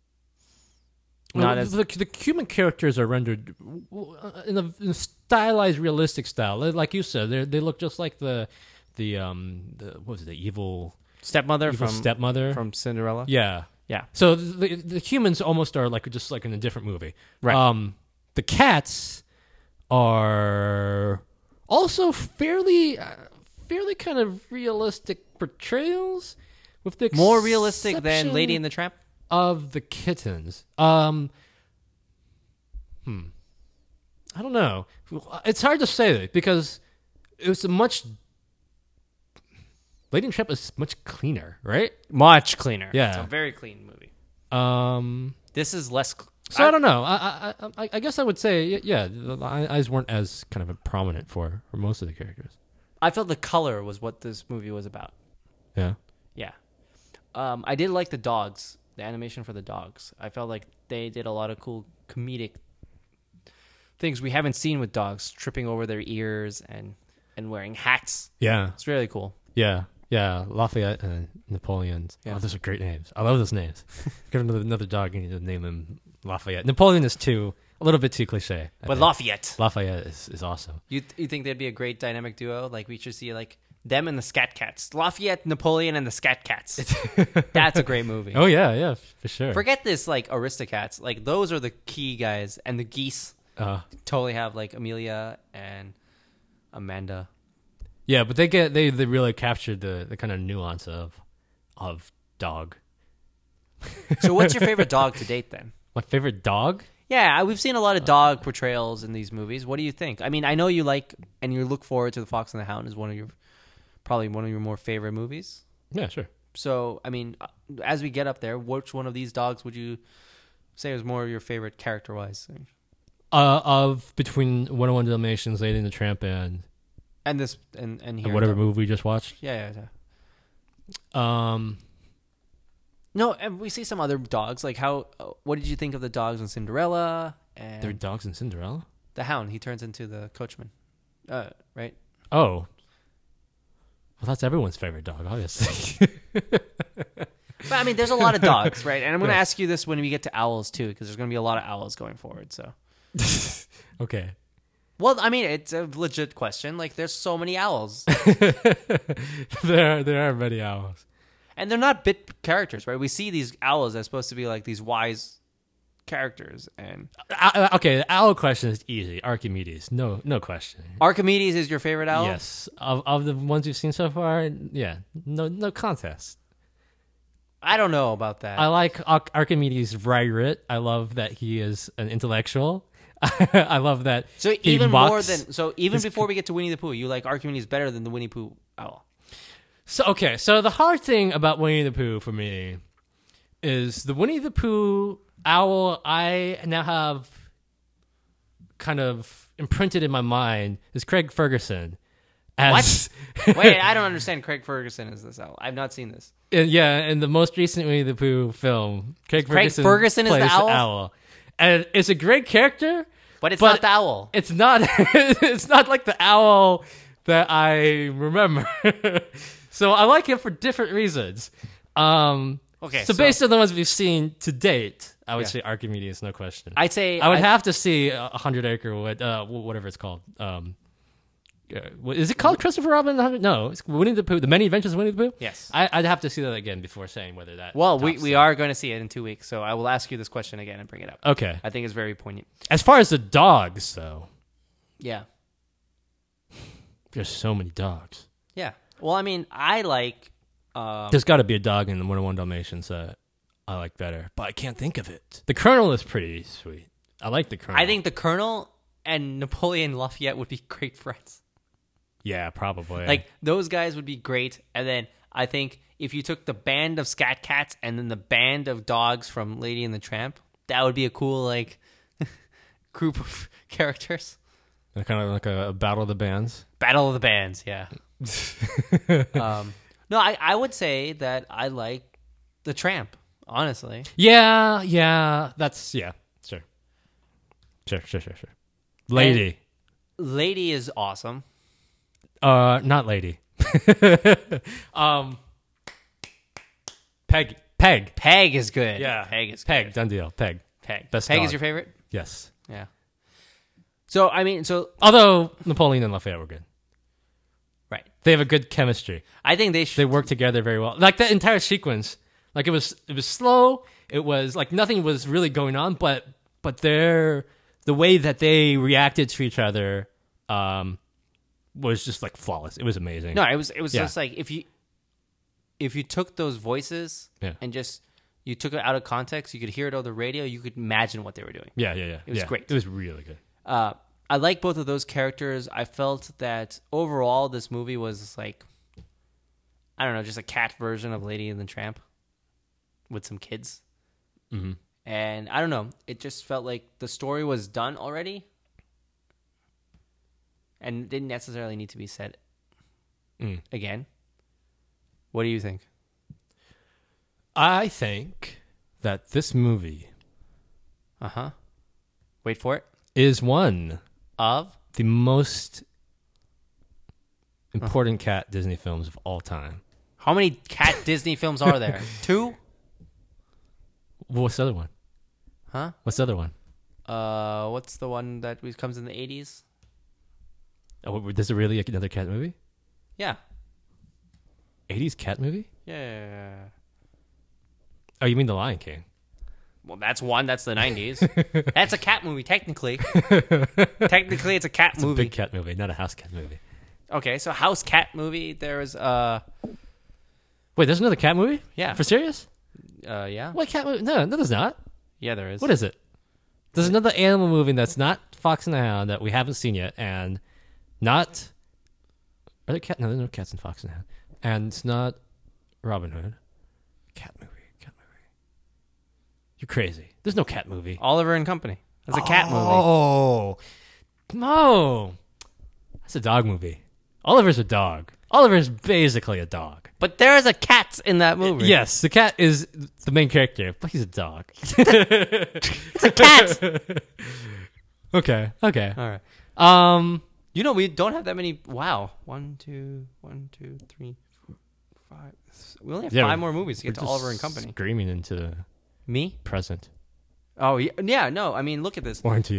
Speaker 4: not
Speaker 3: Well,
Speaker 4: as
Speaker 3: the, the human characters are rendered in a, in a stylized, realistic style. Like you said, they they look just like the the um the, what was it, the evil
Speaker 4: stepmother
Speaker 3: evil
Speaker 4: from
Speaker 3: stepmother
Speaker 4: from Cinderella.
Speaker 3: Yeah,
Speaker 4: Yeah.
Speaker 3: So the the humans almost are like just like in a different movie.
Speaker 4: Right.
Speaker 3: Um, the cats are also fairly uh, fairly kind of realistic portrayals, with the
Speaker 4: More realistic than
Speaker 3: exception
Speaker 4: Lady and the Tramp.
Speaker 3: of the kittens. Um, hmm. I don't know. It's hard to say because it was a much. Lady and the Tramp is much cleaner, right?
Speaker 4: Much cleaner.
Speaker 3: Yeah.
Speaker 4: It's a very clean movie.
Speaker 3: Um.
Speaker 4: This is less. Cl-
Speaker 3: So I, don't know. I, I I I guess I would say y- yeah. The eyes weren't as kind of prominent for, for most of the characters.
Speaker 4: I felt the color was what this movie was about.
Speaker 3: Yeah.
Speaker 4: Yeah. Um, I did like the dogs, the animation for the dogs. I felt like they did a lot of cool comedic things we haven't seen with dogs, tripping over their ears and, and wearing hats.
Speaker 3: Yeah.
Speaker 4: It's really cool.
Speaker 3: Yeah. Yeah. Lafayette and Napoleon.
Speaker 4: Yeah.
Speaker 3: Oh, those are great names. I love those names. Give another another dog and you just name him Lafayette. Napoleon is too a little bit too cliche. I
Speaker 4: But
Speaker 3: think.
Speaker 4: Lafayette.
Speaker 3: Lafayette is, is awesome.
Speaker 4: You you think they'd be a great dynamic duo? Like we should see like them and the Scat Cats. Lafayette, Napoleon, and the Scat Cats. That's a great movie.
Speaker 3: Oh yeah, yeah, for sure.
Speaker 4: Forget this like Aristocats. Like those are the key guys, and the geese
Speaker 3: Uh,
Speaker 4: totally have like Amelia and Amanda.
Speaker 3: yeah, but they get they, they really captured the, the kind of nuance of of dog.
Speaker 4: So what's your favorite dog to date then?
Speaker 3: My favorite dog?
Speaker 4: Yeah, we've seen a lot of dog portrayals in these movies. What do you think? I mean, I know you like and you look forward to The Fox and the Hound is one of your probably one of your more favorite movies.
Speaker 3: Yeah, sure.
Speaker 4: So, I mean, as we get up there, which one of these dogs would you say was more of your favorite character-wise?
Speaker 3: Uh, of between one oh one Dalmatians, Lady and the Tramp, and
Speaker 4: And this and and here
Speaker 3: whatever
Speaker 4: dog.
Speaker 3: movie we just watched.
Speaker 4: Yeah, yeah, yeah.
Speaker 3: Um,
Speaker 4: No, and we see some other dogs. Like how? Uh, what did you think of the dogs in Cinderella and
Speaker 3: there are dogs in Cinderella.
Speaker 4: the Hound? He turns into the coachman, uh, right?
Speaker 3: Oh, well, that's everyone's favorite dog, obviously.
Speaker 4: But I mean, there's a lot of dogs, right? And I'm going to
Speaker 3: Yes.
Speaker 4: ask you this when we get to owls too, because there's going to be a lot of owls going forward. So,
Speaker 3: Okay.
Speaker 4: well, I mean, it's a legit question. Like, there's so many owls,
Speaker 3: there, there are many owls.
Speaker 4: and they're not bit characters, right? We see these owls as supposed to be like these wise characters, and
Speaker 3: Uh, okay, the owl question is easy. Archimedes, no, no question.
Speaker 4: Archimedes is your favorite owl.
Speaker 3: Yes, of of the ones we've seen so far, yeah, no, no contest.
Speaker 4: I don't know about that.
Speaker 3: I like Ar- Archimedes' wry-wit. I love that he is an intellectual. I love that.
Speaker 4: so
Speaker 3: he
Speaker 4: even more
Speaker 3: mocks
Speaker 4: than so even
Speaker 3: his-
Speaker 4: before we get to Winnie the Pooh, you like Archimedes better than the Winnie Pooh owl.
Speaker 3: So okay, so the hard thing about Winnie the Pooh for me is the Winnie the Pooh owl I now have kind of imprinted in my mind is Craig Ferguson. As,
Speaker 4: Wait, I don't understand. Craig Ferguson is this owl. I've not seen this.
Speaker 3: And yeah, in the most recent Winnie the Pooh film, Craig
Speaker 4: Craig
Speaker 3: Ferguson,
Speaker 4: Ferguson is the
Speaker 3: plays
Speaker 4: owl?
Speaker 3: and it's a great character,
Speaker 4: But it's
Speaker 3: But-
Speaker 4: not the owl.
Speaker 3: it's not. It's not like the owl that I remember. So I like him for different reasons. Um,
Speaker 4: Okay,
Speaker 3: So,
Speaker 4: so-
Speaker 3: based on the ones we've seen to date, I would
Speaker 4: Yeah.
Speaker 3: say Archimedes, no question.
Speaker 4: I'd say
Speaker 3: I would
Speaker 4: I-
Speaker 3: have to see a hundred acre wood, uh, wh- whatever it's called. Um, uh, what- is it called Christopher Robin? and the Hundred- No, it's Winnie the Pooh. The Many Adventures of Winnie the Pooh.
Speaker 4: Yes.
Speaker 3: I, I'd have to see that again before saying whether that.
Speaker 4: Well, we,
Speaker 3: tops
Speaker 4: we
Speaker 3: that.
Speaker 4: are going to see it in two weeks, so I will ask you this question again and bring it up.
Speaker 3: Okay.
Speaker 4: I think it's very poignant.
Speaker 3: As far as the dogs, though,
Speaker 4: Yeah.
Speaker 3: there's so many dogs.
Speaker 4: Yeah. Well, I mean, I like. Um,
Speaker 3: There's got to be a dog in the one oh one Dalmatians that I like better, but I can't think of it. The Colonel is pretty sweet. I like the Colonel.
Speaker 4: I think the Colonel and Napoleon Lafayette would be great friends.
Speaker 3: Yeah, probably.
Speaker 4: Like, those guys would be great. And then I think if you took the band of Scat Cats and then the band of dogs from Lady and the Tramp, that would be a cool, like, group of characters.
Speaker 3: kind of like a, a battle of the bands.
Speaker 4: Battle of the Bands, yeah. um, no, I, I would say that I like the Tramp, honestly.
Speaker 3: Yeah, yeah, that's yeah, sure, sure, sure, sure, sure. Lady,
Speaker 4: Lady is awesome.
Speaker 3: uh, not lady. um, Peggy. Peg.
Speaker 4: Peg is good.
Speaker 3: Yeah.
Speaker 4: Peg is
Speaker 3: Peg.
Speaker 4: good.
Speaker 3: Done deal. Peg.
Speaker 4: Peg.
Speaker 3: Best
Speaker 4: Peg
Speaker 3: dog.
Speaker 4: is your favorite?
Speaker 3: Yes.
Speaker 4: Yeah. So, I mean, so,
Speaker 3: Although Napoleon and Lafayette were good.
Speaker 4: right.
Speaker 3: They have a good chemistry.
Speaker 4: I think they should.
Speaker 3: They work together very well. Like that entire sequence, like it was it was slow. It was like nothing was really going on, but but their the way that they reacted to each other um, was just like flawless. It was amazing.
Speaker 4: No, it was, it was
Speaker 3: Yeah.
Speaker 4: just like, if you, if you took those voices
Speaker 3: Yeah.
Speaker 4: and just, you took it out of context, you could hear it over the radio, you could imagine what they were doing.
Speaker 3: Yeah, yeah, yeah.
Speaker 4: It was
Speaker 3: yeah.
Speaker 4: great.
Speaker 3: It was really good.
Speaker 4: Uh, I like both of those characters. I felt that overall this movie was like, I don't know, just a cat version of Lady and the Tramp with some kids.
Speaker 3: Mm-hmm.
Speaker 4: And I don't know, it just felt like the story was done already and didn't necessarily need to be said
Speaker 3: Mm.
Speaker 4: again. What do you think?
Speaker 3: I think that this movie
Speaker 4: Uh-huh. Wait for it.
Speaker 3: is one
Speaker 4: Of?
Speaker 3: the most important cat Disney films of all time.
Speaker 4: How many cat Disney films are there? Two?
Speaker 3: What's the other one?
Speaker 4: Huh?
Speaker 3: What's the other one?
Speaker 4: Uh, what's the one that was- comes in the eighties?
Speaker 3: Oh, is it really another cat movie?
Speaker 4: Yeah.
Speaker 3: eighties cat movie?
Speaker 4: Yeah.
Speaker 3: Oh, you mean The Lion King?
Speaker 4: Well, that's one. That's the nineties. That's a cat movie, technically. Technically, it's a cat
Speaker 3: It's a
Speaker 4: movie.
Speaker 3: big cat movie, not a house cat movie.
Speaker 4: Okay, so house cat movie. There was uh,
Speaker 3: Wait, there's another cat movie?
Speaker 4: Yeah.
Speaker 3: For serious?
Speaker 4: uh, yeah,
Speaker 3: What cat movie? No, no, there's not.
Speaker 4: yeah, there is.
Speaker 3: What is it? There's another animal movie that's not Fox and the Hound that we haven't seen yet, and not. Are there cat? No, there's no cats in Fox and the Hound, and it's not Robin Hood. Cat movie. Cat movie. You're crazy. There's no cat movie.
Speaker 4: Oliver and Company. That's a cat movie.
Speaker 3: Oh, no. That's a dog movie. Oliver's a dog. Oliver's basically a dog.
Speaker 4: But there is a cat in that movie.
Speaker 3: Yes, the cat is the main character, but he's a dog.
Speaker 4: It's a cat.
Speaker 3: Okay, okay.
Speaker 4: All right.
Speaker 3: Um,
Speaker 4: You know, we don't have that many. Wow. One, two, one, two, three, four, five. We only have
Speaker 3: Yeah,
Speaker 4: five
Speaker 3: we're-
Speaker 4: more movies to
Speaker 3: we're
Speaker 4: get to
Speaker 3: just
Speaker 4: Oliver and Company.
Speaker 3: Screaming into the
Speaker 4: Me?
Speaker 3: present.
Speaker 4: Oh, yeah. Yeah, no. I mean, look at this.
Speaker 3: Or into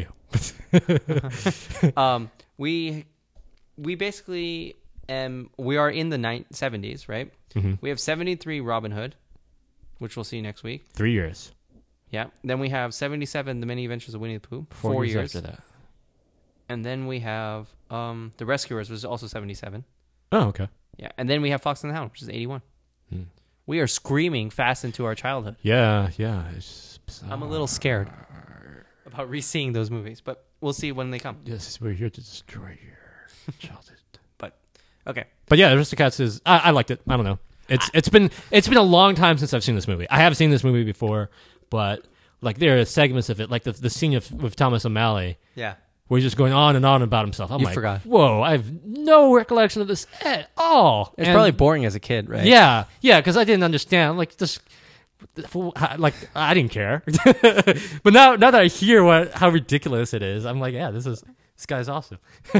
Speaker 3: you.
Speaker 4: um, we we basically um we are in the nine seventies, right?
Speaker 3: Mhm.
Speaker 4: We have seventy-three Robin Hood, which we'll see next week.
Speaker 3: Three years.
Speaker 4: Yeah. Then we have seventy-seven The Many Adventures of Winnie the Pooh.
Speaker 3: Four,
Speaker 4: Four,
Speaker 3: years,
Speaker 4: years.
Speaker 3: after that.
Speaker 4: And then we have um The Rescuers, which is also seventy-seven.
Speaker 3: Oh, okay.
Speaker 4: Yeah. And then we have Fox and the Hound, which is eighty-one.
Speaker 3: Hmm.
Speaker 4: We are screaming fast into our childhood.
Speaker 3: Yeah, yeah. It's bizarre.
Speaker 4: I'm a little scared about re-seeing those movies, but we'll see when they come.
Speaker 3: Yes, we're here to destroy your childhood.
Speaker 4: But okay.
Speaker 3: But yeah, Aristocats is. I, I liked it. I don't know. It's it's been it's been a long time since I've seen this movie. I have seen this movie before, but like there are segments of it, like the the scene of, with Thomas O'Malley,
Speaker 4: Yeah.
Speaker 3: where he's just going on and on about himself. I'm
Speaker 4: You
Speaker 3: like,
Speaker 4: forgot.
Speaker 3: whoa, I have no recollection of this at all.
Speaker 4: It's
Speaker 3: And-
Speaker 4: probably boring as a kid, right?
Speaker 3: yeah, yeah, because I didn't understand. I'm like this, like I didn't care. But now, now that I hear what how ridiculous it is, I'm like, yeah, this is this guy's awesome.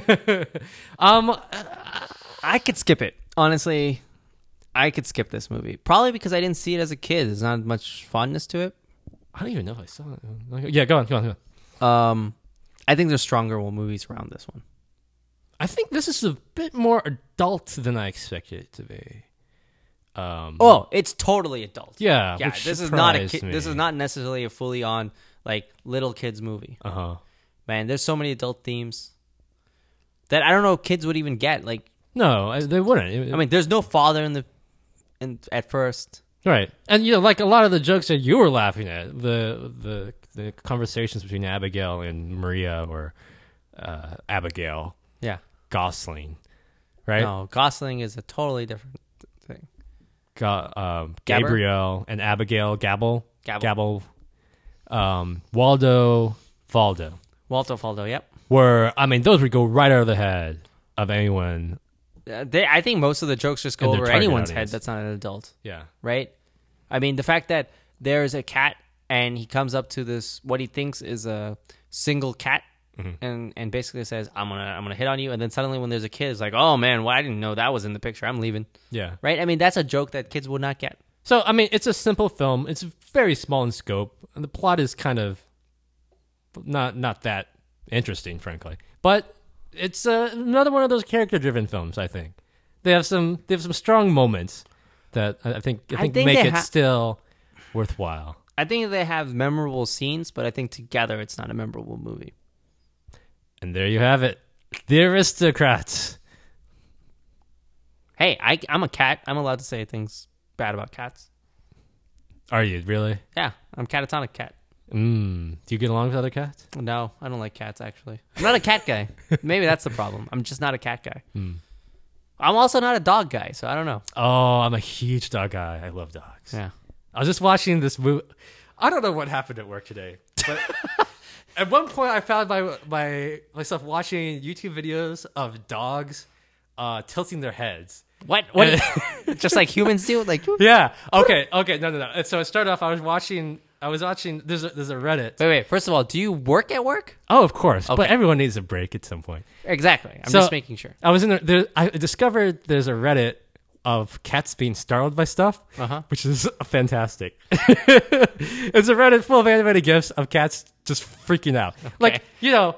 Speaker 3: um,
Speaker 4: I could skip it. Honestly, I could skip this movie. Probably because I didn't see it as a kid. There's not much fondness to it.
Speaker 3: I don't even know if I saw it. Yeah, go on, go on, go on.
Speaker 4: Um, I think there's stronger movies around this one.
Speaker 3: I think this is a bit more adult than I expected it to be. Um,
Speaker 4: Oh, it's totally adult.
Speaker 3: yeah,
Speaker 4: Yeah,
Speaker 3: which
Speaker 4: this is not a
Speaker 3: surprised
Speaker 4: kid.
Speaker 3: me.
Speaker 4: This is not necessarily a fully on like little kids movie.
Speaker 3: Uh huh.
Speaker 4: Man, there's so many adult themes that I don't know if kids would even get. Like,
Speaker 3: No, I- they wouldn't. It-
Speaker 4: I mean, there's no father in the in at first.
Speaker 3: right, and you know, like a lot of the jokes that you were laughing at, the the the conversations between Abigail and Maria, or uh, Abigail
Speaker 4: Yeah.
Speaker 3: Gosling, right?
Speaker 4: No, Gosling is a totally different thing.
Speaker 3: Ga- um,
Speaker 4: Gabber?
Speaker 3: Gabriel and Abigail Gabble,
Speaker 4: Gabble.
Speaker 3: Gabble, um, Waldo, Valdo.
Speaker 4: Walter Faldo. Yep.
Speaker 3: Were I mean, those would go right over the head of anyone.
Speaker 4: Uh, they, I think most of the jokes just go
Speaker 3: And their
Speaker 4: over
Speaker 3: target
Speaker 4: anyone's
Speaker 3: audience.
Speaker 4: head that's not an adult,
Speaker 3: Yeah,
Speaker 4: right? I mean, the fact that there's a cat and he comes up to this what he thinks is a single cat,
Speaker 3: Mm-hmm.
Speaker 4: and and basically says, "I'm gonna I'm gonna hit on you," and then suddenly when there's a kid, it's like, "Oh man, well I didn't know that was in the picture. I'm leaving."
Speaker 3: yeah,
Speaker 4: Right? I mean, that's a joke that kids would not get.
Speaker 3: So I mean, it's a simple film. It's very small in scope, and the plot is kind of not not that interesting, frankly. But it's uh, another one of those character-driven films. I think they have some they have some strong moments that I I think I
Speaker 4: I
Speaker 3: think,
Speaker 4: think
Speaker 3: make
Speaker 4: they
Speaker 3: it
Speaker 4: ha-
Speaker 3: still worthwhile.
Speaker 4: I think they have memorable scenes, but I think together it's not a memorable movie.
Speaker 3: And there you have it, The Aristocrats.
Speaker 4: Hey, I, I'm a cat. I'm allowed to say things bad about cats.
Speaker 3: Are you really?
Speaker 4: Yeah, I'm catatonic cat.
Speaker 3: Mm. Do you get along with other cats?
Speaker 4: No, I don't like cats, actually. I'm not a cat guy. Maybe that's the problem. I'm just not a cat guy.
Speaker 3: Mm.
Speaker 4: I'm also not a dog guy, so I don't know.
Speaker 3: Oh, I'm a huge dog guy. I love dogs.
Speaker 4: Yeah.
Speaker 3: I was just watching this movie. I don't know what happened at work today, but at one point I found my, my myself watching YouTube videos of dogs uh, tilting their heads.
Speaker 4: What? What? Just like humans do? Like, wait,
Speaker 3: Yeah. Okay. Okay. No. No. No. And so it started off. I was watching. I was watching. There's a, there's a Reddit.
Speaker 4: wait. First of all, do you work at work?
Speaker 3: Oh, of course. But
Speaker 4: Okay.
Speaker 3: everyone needs a break at some point.
Speaker 4: Exactly. I'm
Speaker 3: So-
Speaker 4: just making sure.
Speaker 3: I was in. A, there, I discovered there's a Reddit of cats being startled by stuff,
Speaker 4: Uh-huh.
Speaker 3: which is fantastic. It's a Reddit full of animated gifs of cats just freaking out. Like, you know,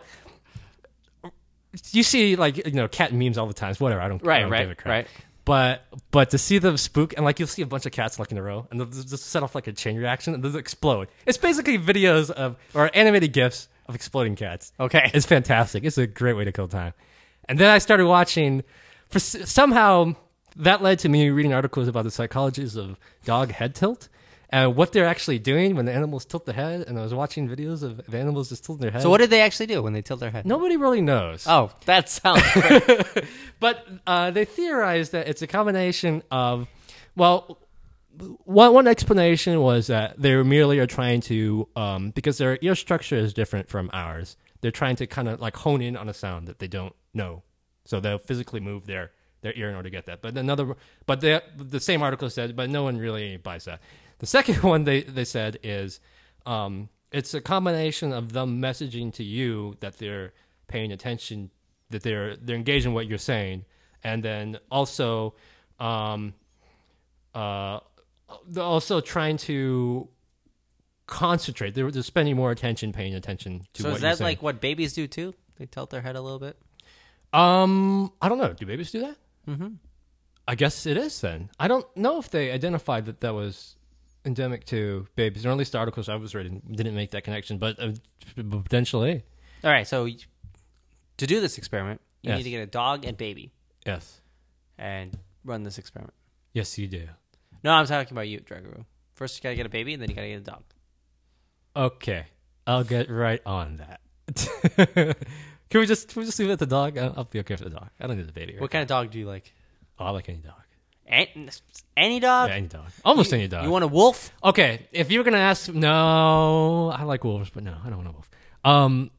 Speaker 3: you see like you know cat memes all the time. Whatever. I don't. I
Speaker 4: Right,
Speaker 3: don't
Speaker 4: right,
Speaker 3: give a crap.
Speaker 4: right.
Speaker 3: But but to see them spook and like you'll see a bunch of cats like in a row and they'll just set off like a chain reaction and they'll explode. It's basically videos of or animated gifs of exploding cats.
Speaker 4: Okay.
Speaker 3: It's fantastic. It's a great way to kill time. And then I started watching. For s- somehow that led to me reading articles about the psychologies of dog head tilt and what they're actually doing when the animals tilt their head. And I was watching videos of the animals just tilting their head.
Speaker 4: So what did they actually do when they tilt their head?
Speaker 3: Nobody really knows.
Speaker 4: Oh, that sounds great.
Speaker 3: But uh, they theorized that it's a combination of, well, one one explanation was that they merely are trying to, um, because their ear structure is different from ours, they're trying to kind of like hone in on a sound that they don't know. So they'll physically move their, their ear in order to get that. But another, but they, the same article said, but no one really buys that. The second one they, they said is um, it's a combination of them messaging to you that they're paying attention, that they're they're engaged in what you're saying, and then also, um, uh, they're also trying to concentrate. They're, they're spending more attention, paying attention to
Speaker 4: So
Speaker 3: what
Speaker 4: is
Speaker 3: you're
Speaker 4: that
Speaker 3: saying.
Speaker 4: like what babies do too? They tilt their head a little bit?
Speaker 3: Um, I don't know. Do babies do that? Mm-hmm. I guess it is then. I don't know if they identified that that was endemic to babies, or at least the articles I was reading didn't make that connection, but uh, potentially.
Speaker 4: All right, so y- to do this experiment, you
Speaker 3: Yes.
Speaker 4: need to get a dog and baby
Speaker 3: Yes.
Speaker 4: and run this experiment.
Speaker 3: Yes, you do.
Speaker 4: No, I'm talking about you, Dragaru. First, you gotta get a baby, and then you gotta get a dog.
Speaker 3: Okay. I'll get right on that. Can we just can we just leave it at the dog? I'll, I'll be okay with the dog. I don't need the baby. Right
Speaker 4: What kind of dog do you like?
Speaker 3: now. Oh, I like any dog.
Speaker 4: Any, any dog?
Speaker 3: Yeah, any dog. Almost any dog.
Speaker 4: You want a wolf?
Speaker 3: Okay, if you were gonna ask, no, I like wolves, but no, I don't want a wolf. Um,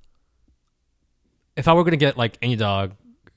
Speaker 3: if I were gonna get like any dog,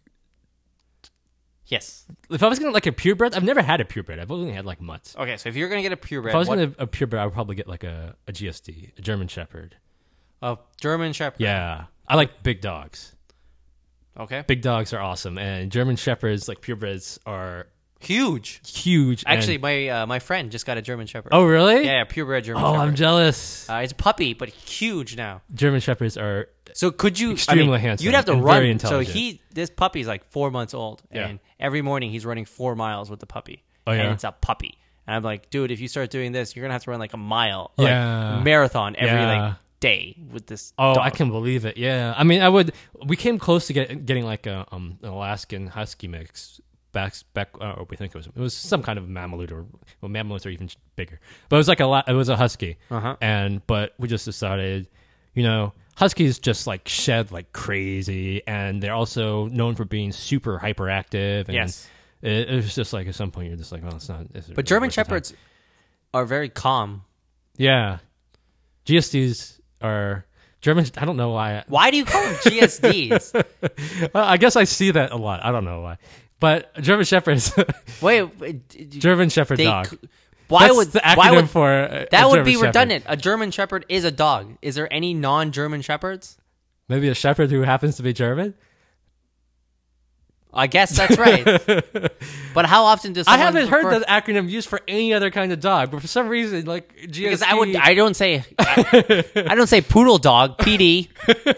Speaker 4: Yes.
Speaker 3: if I was gonna like a purebred, I've never had a purebred. I've only had like mutts.
Speaker 4: Okay, so if you're gonna get a purebred,
Speaker 3: If I was
Speaker 4: what-
Speaker 3: gonna a purebred, I would probably get like a, a G S D, a German Shepherd.
Speaker 4: a German Shepherd.
Speaker 3: Yeah, I like big dogs.
Speaker 4: Okay.
Speaker 3: Big dogs are awesome, and German Shepherds, like purebreds, are
Speaker 4: Huge.
Speaker 3: huge. and-
Speaker 4: Actually, my uh, my friend just got a German Shepherd.
Speaker 3: oh really?
Speaker 4: Yeah, yeah, purebred German
Speaker 3: Oh,
Speaker 4: Shepherd.
Speaker 3: I'm jealous.
Speaker 4: Uh, it's a puppy, but huge now.
Speaker 3: German Shepherds are
Speaker 4: So could you?
Speaker 3: Extremely
Speaker 4: I mean,
Speaker 3: handsome
Speaker 4: You'd have to
Speaker 3: and
Speaker 4: run.
Speaker 3: very
Speaker 4: So
Speaker 3: intelligent.
Speaker 4: he, this puppy's like four months old,
Speaker 3: Yeah.
Speaker 4: and every morning he's running four miles with the puppy.
Speaker 3: Oh, yeah?
Speaker 4: And it's a puppy. And I'm like, dude, if you start doing this, you're gonna have to run like a mile,
Speaker 3: Yeah.
Speaker 4: like marathon every
Speaker 3: Yeah.
Speaker 4: like day with this.
Speaker 3: Oh,
Speaker 4: dog.
Speaker 3: I can believe it. Yeah, I mean, I would. We came close to get, getting like a um an Alaskan Husky mix back back. Uh, or we think it was it was some kind of Malamute, or well, Malamutes are even bigger. But it was like a la- it was a Husky,
Speaker 4: Uh-huh.
Speaker 3: and but we just decided, you know, Huskies just like shed like crazy, and they're also known for being super hyperactive. And
Speaker 4: Yes.
Speaker 3: it, it was just like at some point you're just like, oh, it's not. It's
Speaker 4: But German Shepherds are very calm.
Speaker 3: yeah, G S Ds are. German, I don't know why.
Speaker 4: Why do you call them G S Ds?
Speaker 3: Well, I guess I see that a lot. I don't know why, but German Shepherds,
Speaker 4: Wait, wait, d- d-
Speaker 3: German Shepherd
Speaker 4: they
Speaker 3: dog.
Speaker 4: c- Why
Speaker 3: That's
Speaker 4: would
Speaker 3: the acronym
Speaker 4: why would
Speaker 3: for uh,
Speaker 4: that
Speaker 3: a
Speaker 4: would
Speaker 3: German
Speaker 4: be
Speaker 3: Shepherd.
Speaker 4: redundant? A German Shepherd is a dog. Is there any non-German Shepherds?
Speaker 3: Maybe a shepherd who happens to be German.
Speaker 4: I guess that's right. But how often does
Speaker 3: I
Speaker 4: someone
Speaker 3: haven't heard
Speaker 4: refer-
Speaker 3: that acronym used for any other kind of dog, but for some reason, like G S T,
Speaker 4: Because I would, I don't say, I, I don't say poodle dog, P D.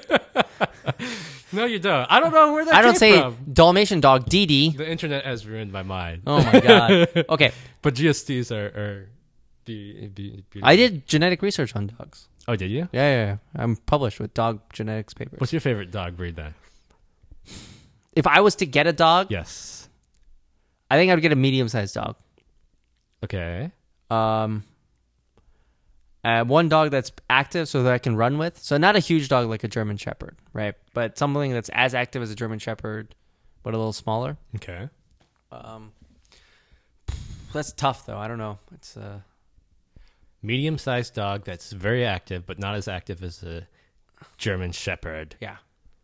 Speaker 3: no, you don't. I don't know where that
Speaker 4: I don't
Speaker 3: came
Speaker 4: say
Speaker 3: from.
Speaker 4: Dalmatian dog, D D.
Speaker 3: The internet has ruined my mind.
Speaker 4: Oh my god. Okay,
Speaker 3: But G S Ts are, are be, be, be,
Speaker 4: I did genetic research on dogs.
Speaker 3: Oh, did you?
Speaker 4: Yeah, yeah, yeah. I'm published with dog genetics papers.
Speaker 3: What's your favorite dog breed then?
Speaker 4: If I was to get a dog,
Speaker 3: Yes.
Speaker 4: I think I'd get a medium-sized dog.
Speaker 3: Okay.
Speaker 4: Um, uh, one dog that's active so that I can run with. So not a huge dog like a German Shepherd, right? But something that's as active as a German Shepherd, but a little smaller.
Speaker 3: Okay.
Speaker 4: Um, that's tough though. I don't know. It's uh,
Speaker 3: Medium-sized dog that's very active, but not as active as a German Shepherd.
Speaker 4: yeah.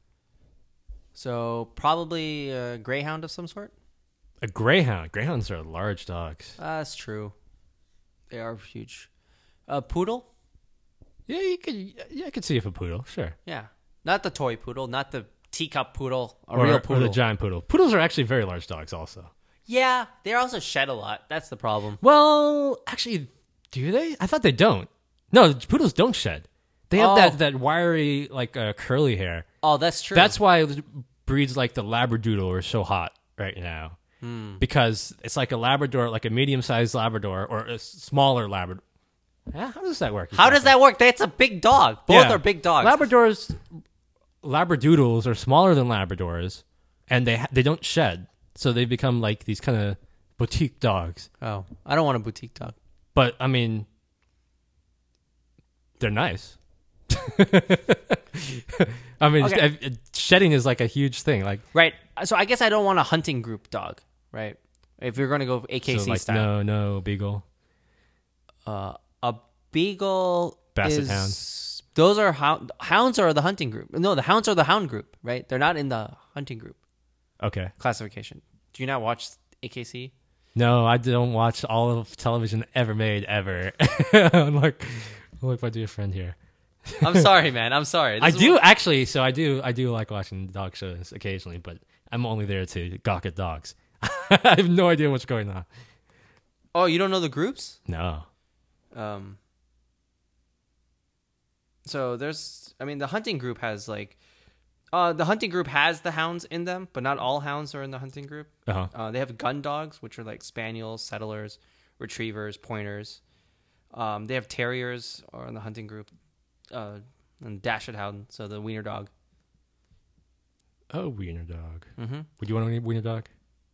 Speaker 4: So probably a greyhound of some sort.
Speaker 3: A greyhound. Greyhounds are large dogs.
Speaker 4: Uh, that's true. They are huge. A poodle?
Speaker 3: Yeah, you could. Yeah, I could see if a poodle. Sure.
Speaker 4: Yeah. Not the toy poodle, not the teacup poodle, a
Speaker 3: or,
Speaker 4: real
Speaker 3: or
Speaker 4: poodle.
Speaker 3: the giant poodle. Poodles are actually very large dogs, also.
Speaker 4: Yeah, they also shed a lot. That's the problem.
Speaker 3: Well, actually, do they? I thought they don't. No, poodles don't shed. They have
Speaker 4: Oh.
Speaker 3: that, that wiry, like uh, curly hair.
Speaker 4: Oh, that's true.
Speaker 3: That's why breeds like the Labradoodle are so hot right now.
Speaker 4: Hmm.
Speaker 3: Because it's like a Labrador, like a medium-sized Labrador or a smaller Labrador. How does that work?
Speaker 4: How does that work? That's a big dog. Both
Speaker 3: Yeah.
Speaker 4: are big dogs.
Speaker 3: Labradors, Labradoodles are smaller than Labradors, and they ha- they don't shed, so they become like these kind of boutique dogs.
Speaker 4: Oh, I don't want a boutique dog.
Speaker 3: But I mean, they're nice. I mean,
Speaker 4: Okay.
Speaker 3: uh, shedding is like a huge thing. Like,
Speaker 4: Right. So I guess I don't want a hunting group dog, right? If you're going to go A K C
Speaker 3: so like
Speaker 4: style.
Speaker 3: no, no beagle.
Speaker 4: Uh, a beagle
Speaker 3: Basset
Speaker 4: is...
Speaker 3: hound.
Speaker 4: Those are hound, hounds are the hunting group. No, the hounds are the hound group, right? They're not in the hunting group
Speaker 3: Okay.
Speaker 4: classification. Do you not watch A K C?
Speaker 3: No, I don't watch all of television ever made ever. I'm like, I'm like my dear friend here.
Speaker 4: I'm sorry, man. I'm sorry. This
Speaker 3: I
Speaker 4: is
Speaker 3: do
Speaker 4: what-
Speaker 3: actually. So I do. I do like watching dog shows occasionally, but I'm only there to gawk at dogs. I have no idea what's going on.
Speaker 4: Oh, you don't know the groups?
Speaker 3: No.
Speaker 4: Um. So there's, I mean, the hunting group has like, uh, the hunting group has the hounds in them, but not all hounds are in the hunting group.
Speaker 3: Uh-huh.
Speaker 4: Uh, they have gun dogs, which are like spaniels, settlers, retrievers, pointers. Um, they have terriers are in the hunting group, uh, and Dashed Hound, so the wiener dog.
Speaker 3: Oh, wiener dog.
Speaker 4: Mm-hmm.
Speaker 3: Would you want a wiener dog?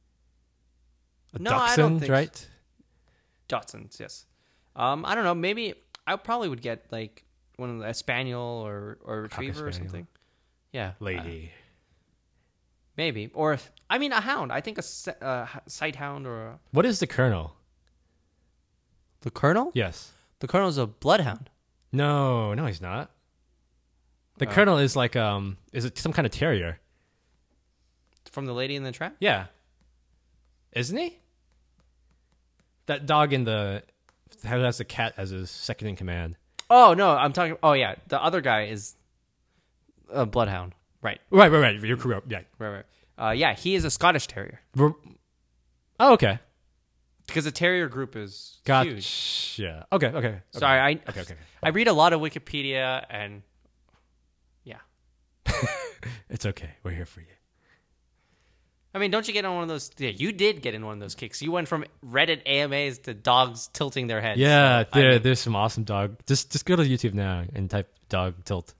Speaker 3: A
Speaker 4: No, I don't
Speaker 3: dachshund,
Speaker 4: think
Speaker 3: right?
Speaker 4: Dachshunds, yes. Um, I don't know. Maybe I probably would get like one of the, a spaniel or or a
Speaker 3: Cocker
Speaker 4: retriever or
Speaker 3: spaniel.
Speaker 4: something. Yeah, uh,
Speaker 3: Lady.
Speaker 4: maybe. Or I mean, a hound. I think a se- uh, sight hound or a,
Speaker 3: What is the colonel?
Speaker 4: the colonel.
Speaker 3: Yes.
Speaker 4: The colonel's a bloodhound.
Speaker 3: No, no, he's not. The
Speaker 4: Oh.
Speaker 3: colonel is like um, is it some kind of terrier?
Speaker 4: From the Lady in the Tramp?
Speaker 3: Yeah. Isn't he? That dog in the who has the cat as his second in command.
Speaker 4: Oh no, I'm talking. Oh yeah, the other guy is a bloodhound. Right,
Speaker 3: Right, right, right. You're correct. Yeah.
Speaker 4: right, right. Uh, yeah, he is a Scottish Terrier
Speaker 3: We're- Oh, okay.
Speaker 4: because the Terrier group is
Speaker 3: Gotcha.
Speaker 4: huge.
Speaker 3: Yeah. Okay. Okay. okay.
Speaker 4: Sorry, I
Speaker 3: Okay. Okay.
Speaker 4: I read a lot of Wikipedia and yeah.
Speaker 3: It's okay. We're here for you.
Speaker 4: I mean, don't you get on one of those? Yeah, you did get in one of those kicks. You went from Reddit A M As to dogs tilting their heads.
Speaker 3: Yeah,
Speaker 4: So, I
Speaker 3: there,
Speaker 4: mean,
Speaker 3: there's some awesome dog. Just just go to YouTube now and type dog tilt.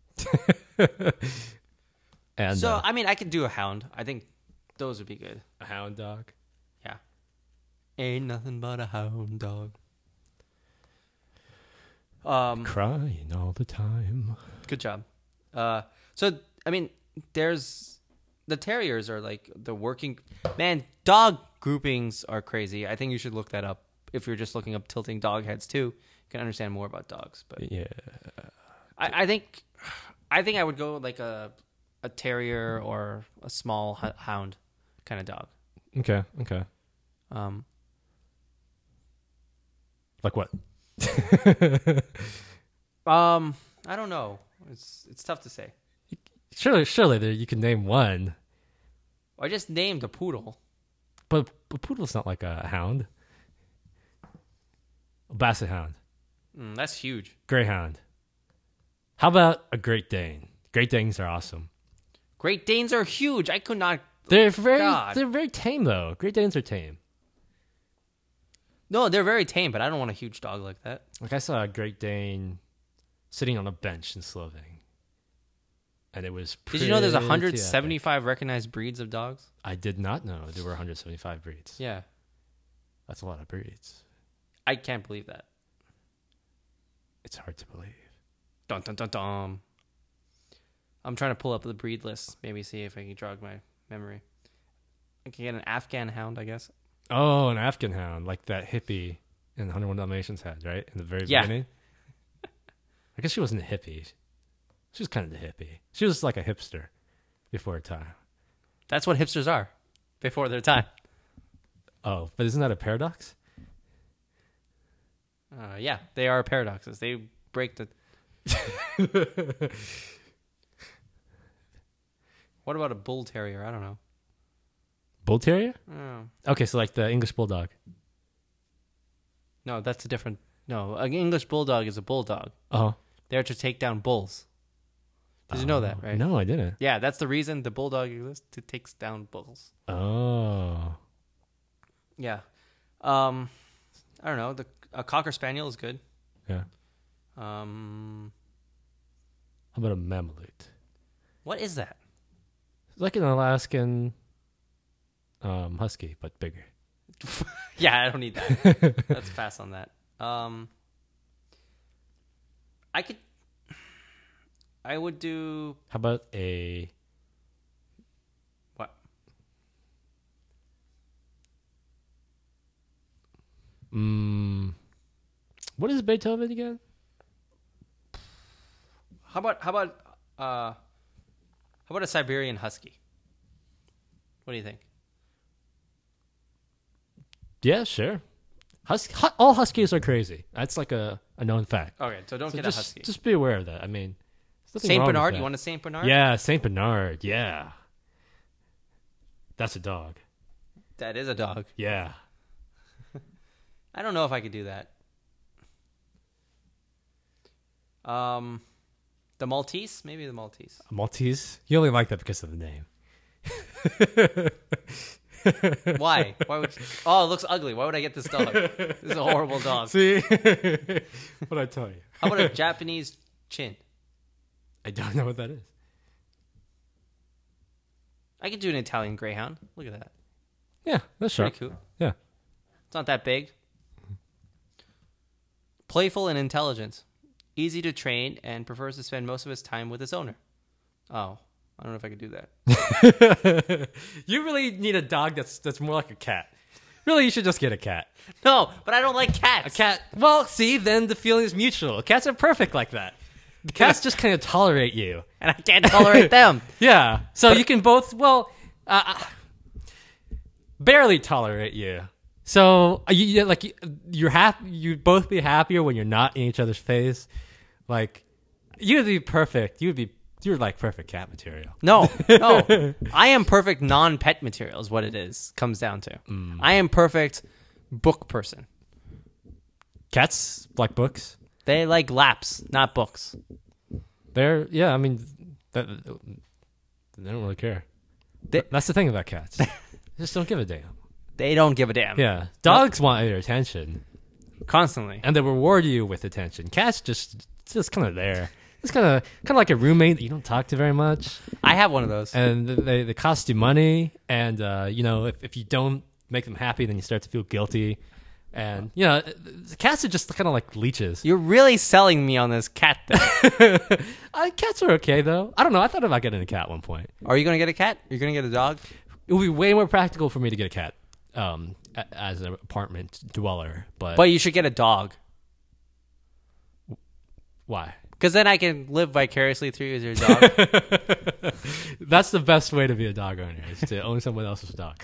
Speaker 3: and
Speaker 4: so
Speaker 3: uh,
Speaker 4: I mean, I could do a hound. I think those would be good.
Speaker 3: a hound dog.
Speaker 4: Yeah. Ain't nothing but a hound dog. Um,
Speaker 3: Crying all the time.
Speaker 4: good job. Uh, so I mean, there's the terriers are like the working man. Dog groupings are crazy. I think you should look that up if you're just looking up tilting dog heads too. You can understand more about dogs. But
Speaker 3: Yeah.
Speaker 4: I, I think, I think I would go like a a terrier or a small h- hound kind of dog.
Speaker 3: Okay. Okay.
Speaker 4: Um,
Speaker 3: Like what?
Speaker 4: um, I don't know. It's it's tough to say.
Speaker 3: Surely, surely there you can name one.
Speaker 4: Or just named a poodle.
Speaker 3: But a poodle's not like a hound. A basset hound.
Speaker 4: Mm, that's huge.
Speaker 3: Greyhound. How about a Great Dane? Great Danes are awesome.
Speaker 4: Great Danes are huge. I could not.
Speaker 3: They're very
Speaker 4: God.
Speaker 3: they're very tame though. Great Danes are tame.
Speaker 4: No, they're very tame, but I don't want a huge dog like that.
Speaker 3: Like I saw a Great Dane sitting on a bench in Slovenia. And it was
Speaker 4: Did you know there's
Speaker 3: pretty
Speaker 4: one hundred
Speaker 3: epic.
Speaker 4: seventy-five recognized breeds of dogs?
Speaker 3: I did not know there were one hundred seventy-five breeds.
Speaker 4: Yeah.
Speaker 3: That's a lot of breeds.
Speaker 4: I can't believe that.
Speaker 3: It's hard to believe.
Speaker 4: Dun dun dun dun. I'm trying to pull up the breed list. Maybe see if I can jog my memory. I can get an Afghan hound, I guess.
Speaker 3: Oh, an Afghan hound, like that hippie in one oh one Dalmatians had, right? In the very
Speaker 4: Yeah.
Speaker 3: beginning. I guess she wasn't a hippie. She was kind of the hippie. She was like a hipster before her time.
Speaker 4: That's what hipsters are before their time.
Speaker 3: Oh, but isn't that a paradox?
Speaker 4: Uh, yeah, they are paradoxes. They break the. What about a bull terrier? I don't know.
Speaker 3: Bull terrier?
Speaker 4: Oh.
Speaker 3: Okay, so like the English bulldog.
Speaker 4: No, that's a different. No, an English bulldog is a bulldog.
Speaker 3: Oh.
Speaker 4: They're to take down bulls. Did you know that, right?
Speaker 3: No, I didn't.
Speaker 4: Yeah, that's the reason the bulldog exists, to takes down bulls.
Speaker 3: Oh.
Speaker 4: Yeah. Um, I don't know. The a cocker spaniel is good.
Speaker 3: Yeah.
Speaker 4: Um,
Speaker 3: How about a Malamute?
Speaker 4: what is that?
Speaker 3: It's like an Alaskan um, husky, but bigger.
Speaker 4: Yeah, I don't need that. Let's pass on that. Um, I could. I would do
Speaker 3: How about a
Speaker 4: what?
Speaker 3: mm, what is Beethoven again?
Speaker 4: How about how about uh, how about a Siberian husky? What do you think?
Speaker 3: Yeah, sure. Hus- hu- all huskies are crazy. That's like a, a known fact.
Speaker 4: Okay, so don't
Speaker 3: So
Speaker 4: get
Speaker 3: just,
Speaker 4: a husky.
Speaker 3: just be aware of that. I mean, there's nothing
Speaker 4: Saint
Speaker 3: wrong with
Speaker 4: Bernard.
Speaker 3: that.
Speaker 4: You want a Saint Bernard?
Speaker 3: Yeah, Saint Bernard. Yeah, that's a dog.
Speaker 4: That is a dog.
Speaker 3: Yeah,
Speaker 4: I don't know if I could do that. Um, the Maltese, maybe the Maltese.
Speaker 3: a Maltese. You only like that because of the name.
Speaker 4: Why? Why would? You... Oh, it looks ugly. Why would I get this dog? This is a horrible dog.
Speaker 3: See, what I tell you.
Speaker 4: How about a Japanese chin?
Speaker 3: I don't know what that is.
Speaker 4: I could do an Italian greyhound. Look at that.
Speaker 3: Yeah, that's sharp.
Speaker 4: Pretty cool.
Speaker 3: Yeah.
Speaker 4: It's not that big. Playful and intelligent. Easy to train and prefers to spend most of his time with his owner. Oh, I don't know if I could do that.
Speaker 3: You really need a dog that's that's more like a cat. Really, you should just get a cat.
Speaker 4: No, but I don't like cats.
Speaker 3: A cat. Well, see, then the feeling is mutual. Cats are perfect like that. Cats just kind of tolerate you.
Speaker 4: And I can't tolerate them.
Speaker 3: Yeah. So you can both, well, uh, barely tolerate you. So uh, you you- like you- you're happy. You'd both be happier when you're not in each other's face. Like you'd be perfect. You'd be you're like perfect cat material.
Speaker 4: No, no. I am perfect non-pet material is what it is. Comes down to.
Speaker 3: Mm.
Speaker 4: I am perfect book person.
Speaker 3: Cats like books.
Speaker 4: They like laps, not books.
Speaker 3: They're yeah. I mean, that, they don't really care.
Speaker 4: They-
Speaker 3: That's the thing about cats. They just don't give a damn.
Speaker 4: They don't give a damn.
Speaker 3: Yeah, dogs want your attention,
Speaker 4: Constantly.
Speaker 3: and they reward you with attention. Cats just just kind of there. It's kind of kind of like a roommate that you don't talk to very much,
Speaker 4: I have one of those.
Speaker 3: and they they cost you money. And uh, you know, if if you don't make them happy, then you start to feel guilty. And you know, the cats are just kind of like leeches.
Speaker 4: You're really selling me on this cat thing.
Speaker 3: Uh, cats are okay though. I don't know. I thought about getting a cat at one point.
Speaker 4: Are you going to get a cat? You're going to get a dog?
Speaker 3: It would be way more practical for me to get a cat um, a- as an apartment dweller. But,
Speaker 4: But you should get a dog.
Speaker 3: why?
Speaker 4: Because then I can live vicariously through you as your dog.
Speaker 3: That's the best way to be a dog owner, is to own someone else's dog.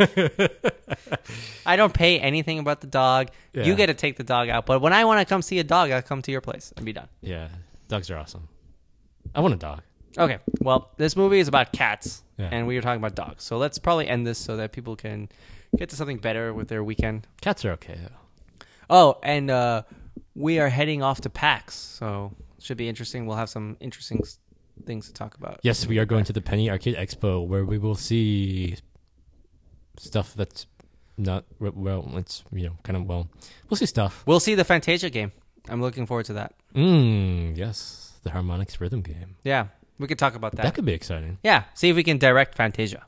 Speaker 4: I don't pay anything about the dog.
Speaker 3: Yeah.
Speaker 4: You get to take the dog out. But when I want to come see a dog, I'll come to your place and be done.
Speaker 3: Yeah, dogs are awesome. I want a dog.
Speaker 4: Okay, well, this movie is about cats,
Speaker 3: Yeah.
Speaker 4: and we were talking about dogs. So let's probably end this so that people can get to something better with their weekend.
Speaker 3: Cats are okay. Though.
Speaker 4: Oh, and uh, we are heading off to PAX, so it should be interesting. We'll have some interesting s- things to talk about.
Speaker 3: Yes, we are going to the Penny Arcade Expo where we will see stuff that's not well. It's you know kind of well. We'll see stuff.
Speaker 4: We'll see the Fantasia game. I'm looking forward to that.
Speaker 3: Mm, yes, the harmonics rhythm game.
Speaker 4: Yeah, we could talk about that.
Speaker 3: That could be exciting.
Speaker 4: Yeah, see if we can direct Fantasia.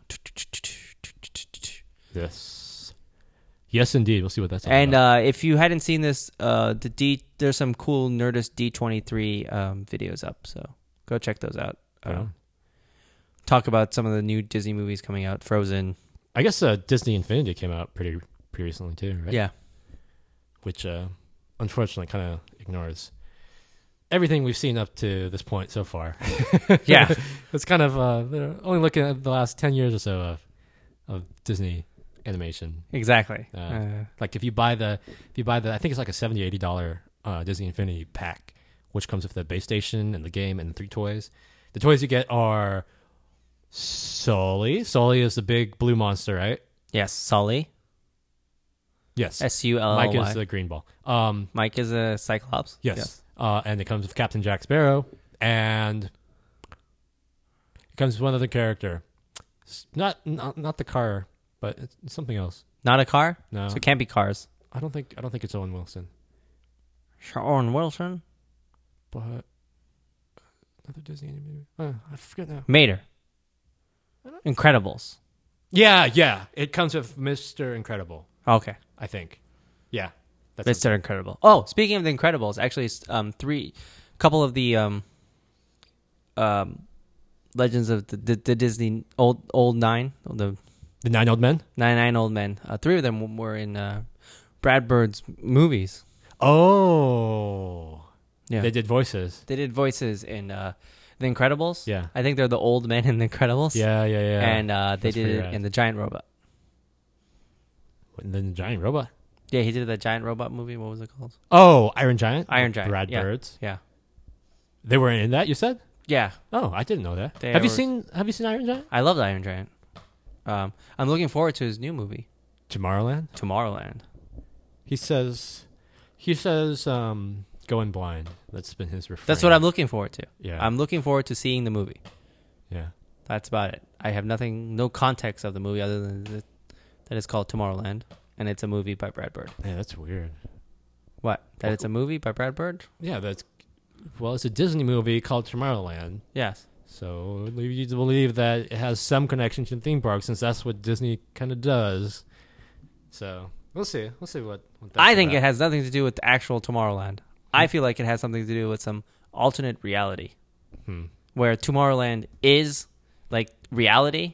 Speaker 3: Yes, yes, indeed. We'll see what that's all
Speaker 4: And
Speaker 3: about.
Speaker 4: uh, if you hadn't seen this, uh, the D there's some cool Nerdist D twenty-three um, videos up, so go check those out. Uh,
Speaker 3: Yeah.
Speaker 4: Talk about some of the new Disney movies coming out. Frozen.
Speaker 3: I guess uh, Disney Infinity came out pretty pretty recently too, right?
Speaker 4: Yeah.
Speaker 3: Which uh, unfortunately kind of ignores everything we've seen up to this point so far.
Speaker 4: Yeah.
Speaker 3: It's kind of uh, they're only looking at the last ten years or so of of Disney animation.
Speaker 4: Exactly.
Speaker 3: Uh,
Speaker 4: Uh,
Speaker 3: Like if you buy the if you buy the I think it's like a seventy eighty dollar uh, Disney Infinity pack, which comes with the base station and the game and the three toys. The toys you get are Sully. Sully is the big blue monster, right?
Speaker 4: yes, Sully.
Speaker 3: Yes.
Speaker 4: S U L L
Speaker 3: Mike
Speaker 4: Y.
Speaker 3: is the green ball. Um,
Speaker 4: Mike is a Cyclops.
Speaker 3: yes. Uh, and it comes with Captain Jack Sparrow, and it comes with one other character. It's not not not the car, but it's something else.
Speaker 4: Not a car?
Speaker 3: No,
Speaker 4: So it can't be cars.
Speaker 3: I don't think I don't think it's Owen Wilson,
Speaker 4: Owen Wilson?
Speaker 3: but another Disney movie. Uh, I forget now.
Speaker 4: Mater. Incredibles.
Speaker 3: Yeah, yeah. It comes with Mister Incredible,
Speaker 4: Okay.
Speaker 3: I think. Yeah, that's
Speaker 4: Mister Incredible. Oh, speaking of the Incredibles, actually, um, three, couple of the um, um, Legends of the, the, the Disney old old nine, the
Speaker 3: the Nine Old Men.
Speaker 4: nine nine old men. Uh, three of them were in uh, Brad Bird's movies.
Speaker 3: Oh,
Speaker 4: Yeah,
Speaker 3: they did voices.
Speaker 4: They did voices in uh, the Incredibles.
Speaker 3: Yeah.
Speaker 4: I think they're the old men in the Incredibles.
Speaker 3: Yeah, yeah, yeah.
Speaker 4: and uh, they
Speaker 3: That's
Speaker 4: did
Speaker 3: pretty
Speaker 4: it
Speaker 3: rad.
Speaker 4: in the Giant Robot.
Speaker 3: And then the giant robot.
Speaker 4: Yeah, he did that Giant Robot movie. What was it called?
Speaker 3: Oh, Iron Giant.
Speaker 4: Iron Giant,
Speaker 3: Brad
Speaker 4: yeah.
Speaker 3: Birds.
Speaker 4: Yeah,
Speaker 3: They were in that. You said.
Speaker 4: yeah.
Speaker 3: Oh, I didn't know that.
Speaker 4: They
Speaker 3: have you
Speaker 4: were-
Speaker 3: seen Have you seen Iron Giant?
Speaker 4: I love the Iron Giant. Um, I'm looking forward to his new movie,
Speaker 3: Tomorrowland.
Speaker 4: Tomorrowland.
Speaker 3: He says, he says, um, going blind. That's been his refrain.
Speaker 4: That's what I'm looking forward to.
Speaker 3: Yeah.
Speaker 4: I'm looking forward to seeing the movie.
Speaker 3: Yeah.
Speaker 4: That's about it. I have nothing, no context of the movie other than that that it's called Tomorrowland, and it's a movie by Brad Bird.
Speaker 3: Yeah, that's weird.
Speaker 4: What? That it's a movie by Brad Bird?
Speaker 3: Yeah, that's. Well, it's a Disney movie called Tomorrowland.
Speaker 4: Yes.
Speaker 3: So it leads you to believe that it has some connection to the theme park, since that's what Disney kind of does. So we'll see. We'll see what. what that's
Speaker 4: I think
Speaker 3: about.
Speaker 4: it has nothing to do with the actual Tomorrowland. I feel like it has something to do with some alternate reality,
Speaker 3: Hmm.
Speaker 4: where Tomorrowland is like reality.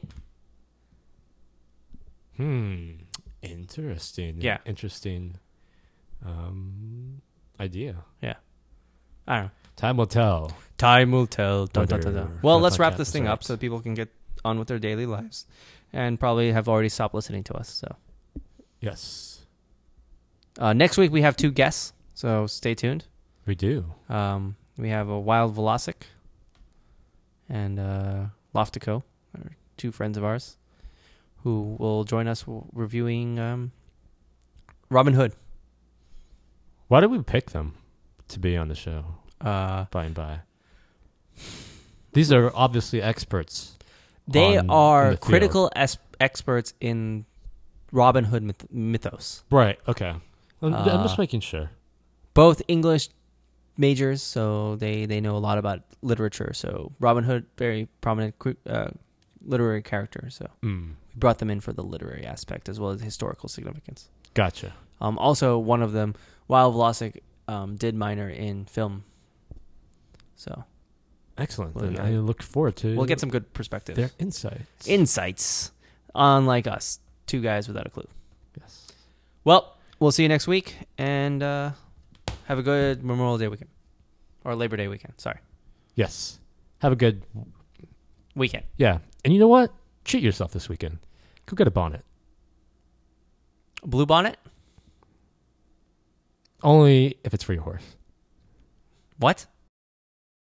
Speaker 3: Hmm. Interesting.
Speaker 4: Yeah.
Speaker 3: Interesting. Um, idea.
Speaker 4: Yeah. I don't know.
Speaker 3: Time will tell.
Speaker 4: Time will tell. Dun, dun, dun,
Speaker 3: Whether
Speaker 4: dun. Well, let's
Speaker 3: Flip
Speaker 4: wrap
Speaker 3: Podcast
Speaker 4: this
Speaker 3: is
Speaker 4: thing up
Speaker 3: right.
Speaker 4: so people can get on with their daily lives, and probably have already stopped listening to us. So
Speaker 3: Yes,
Speaker 4: uh, next week we have two guests, so stay tuned.
Speaker 3: we do.
Speaker 4: Um, we have a Wild Velocic and uh, Loftico, are two friends of ours, who will join us w- reviewing um, Robin Hood.
Speaker 3: Why did we pick them to be on the show
Speaker 4: Uh,
Speaker 3: by and by? These are obviously experts.
Speaker 4: they
Speaker 3: on- in
Speaker 4: are
Speaker 3: the field.
Speaker 4: critical es- experts in Robin Hood myth- mythos.
Speaker 3: Right. Okay. I'm, I'm
Speaker 4: Uh,
Speaker 3: just making sure.
Speaker 4: Both English majors, so they, they know a lot about literature. So Robin Hood, very prominent cri- uh, literary character. So
Speaker 3: Mm.
Speaker 4: we brought them in for the literary aspect as well as historical significance.
Speaker 3: Gotcha.
Speaker 4: Um, also, one of them, Wild Velocic, um, did minor in film. So
Speaker 3: Excellent.
Speaker 4: Well,
Speaker 3: Then
Speaker 4: yeah.
Speaker 3: I look forward to
Speaker 4: we'll get some good perspectives.
Speaker 3: their insights.
Speaker 4: Insights, unlike us, two guys without a clue.
Speaker 3: yes.
Speaker 4: Well, we'll see you next week, and uh, have a good Memorial Day weekend. Or Labor Day weekend, sorry.
Speaker 3: Yes. Have a good.
Speaker 4: Weekend.
Speaker 3: Yeah. And you know what? Treat yourself this weekend. Go get a bonnet.
Speaker 4: Blue Bonnet?
Speaker 3: Only if it's for your horse.
Speaker 4: What?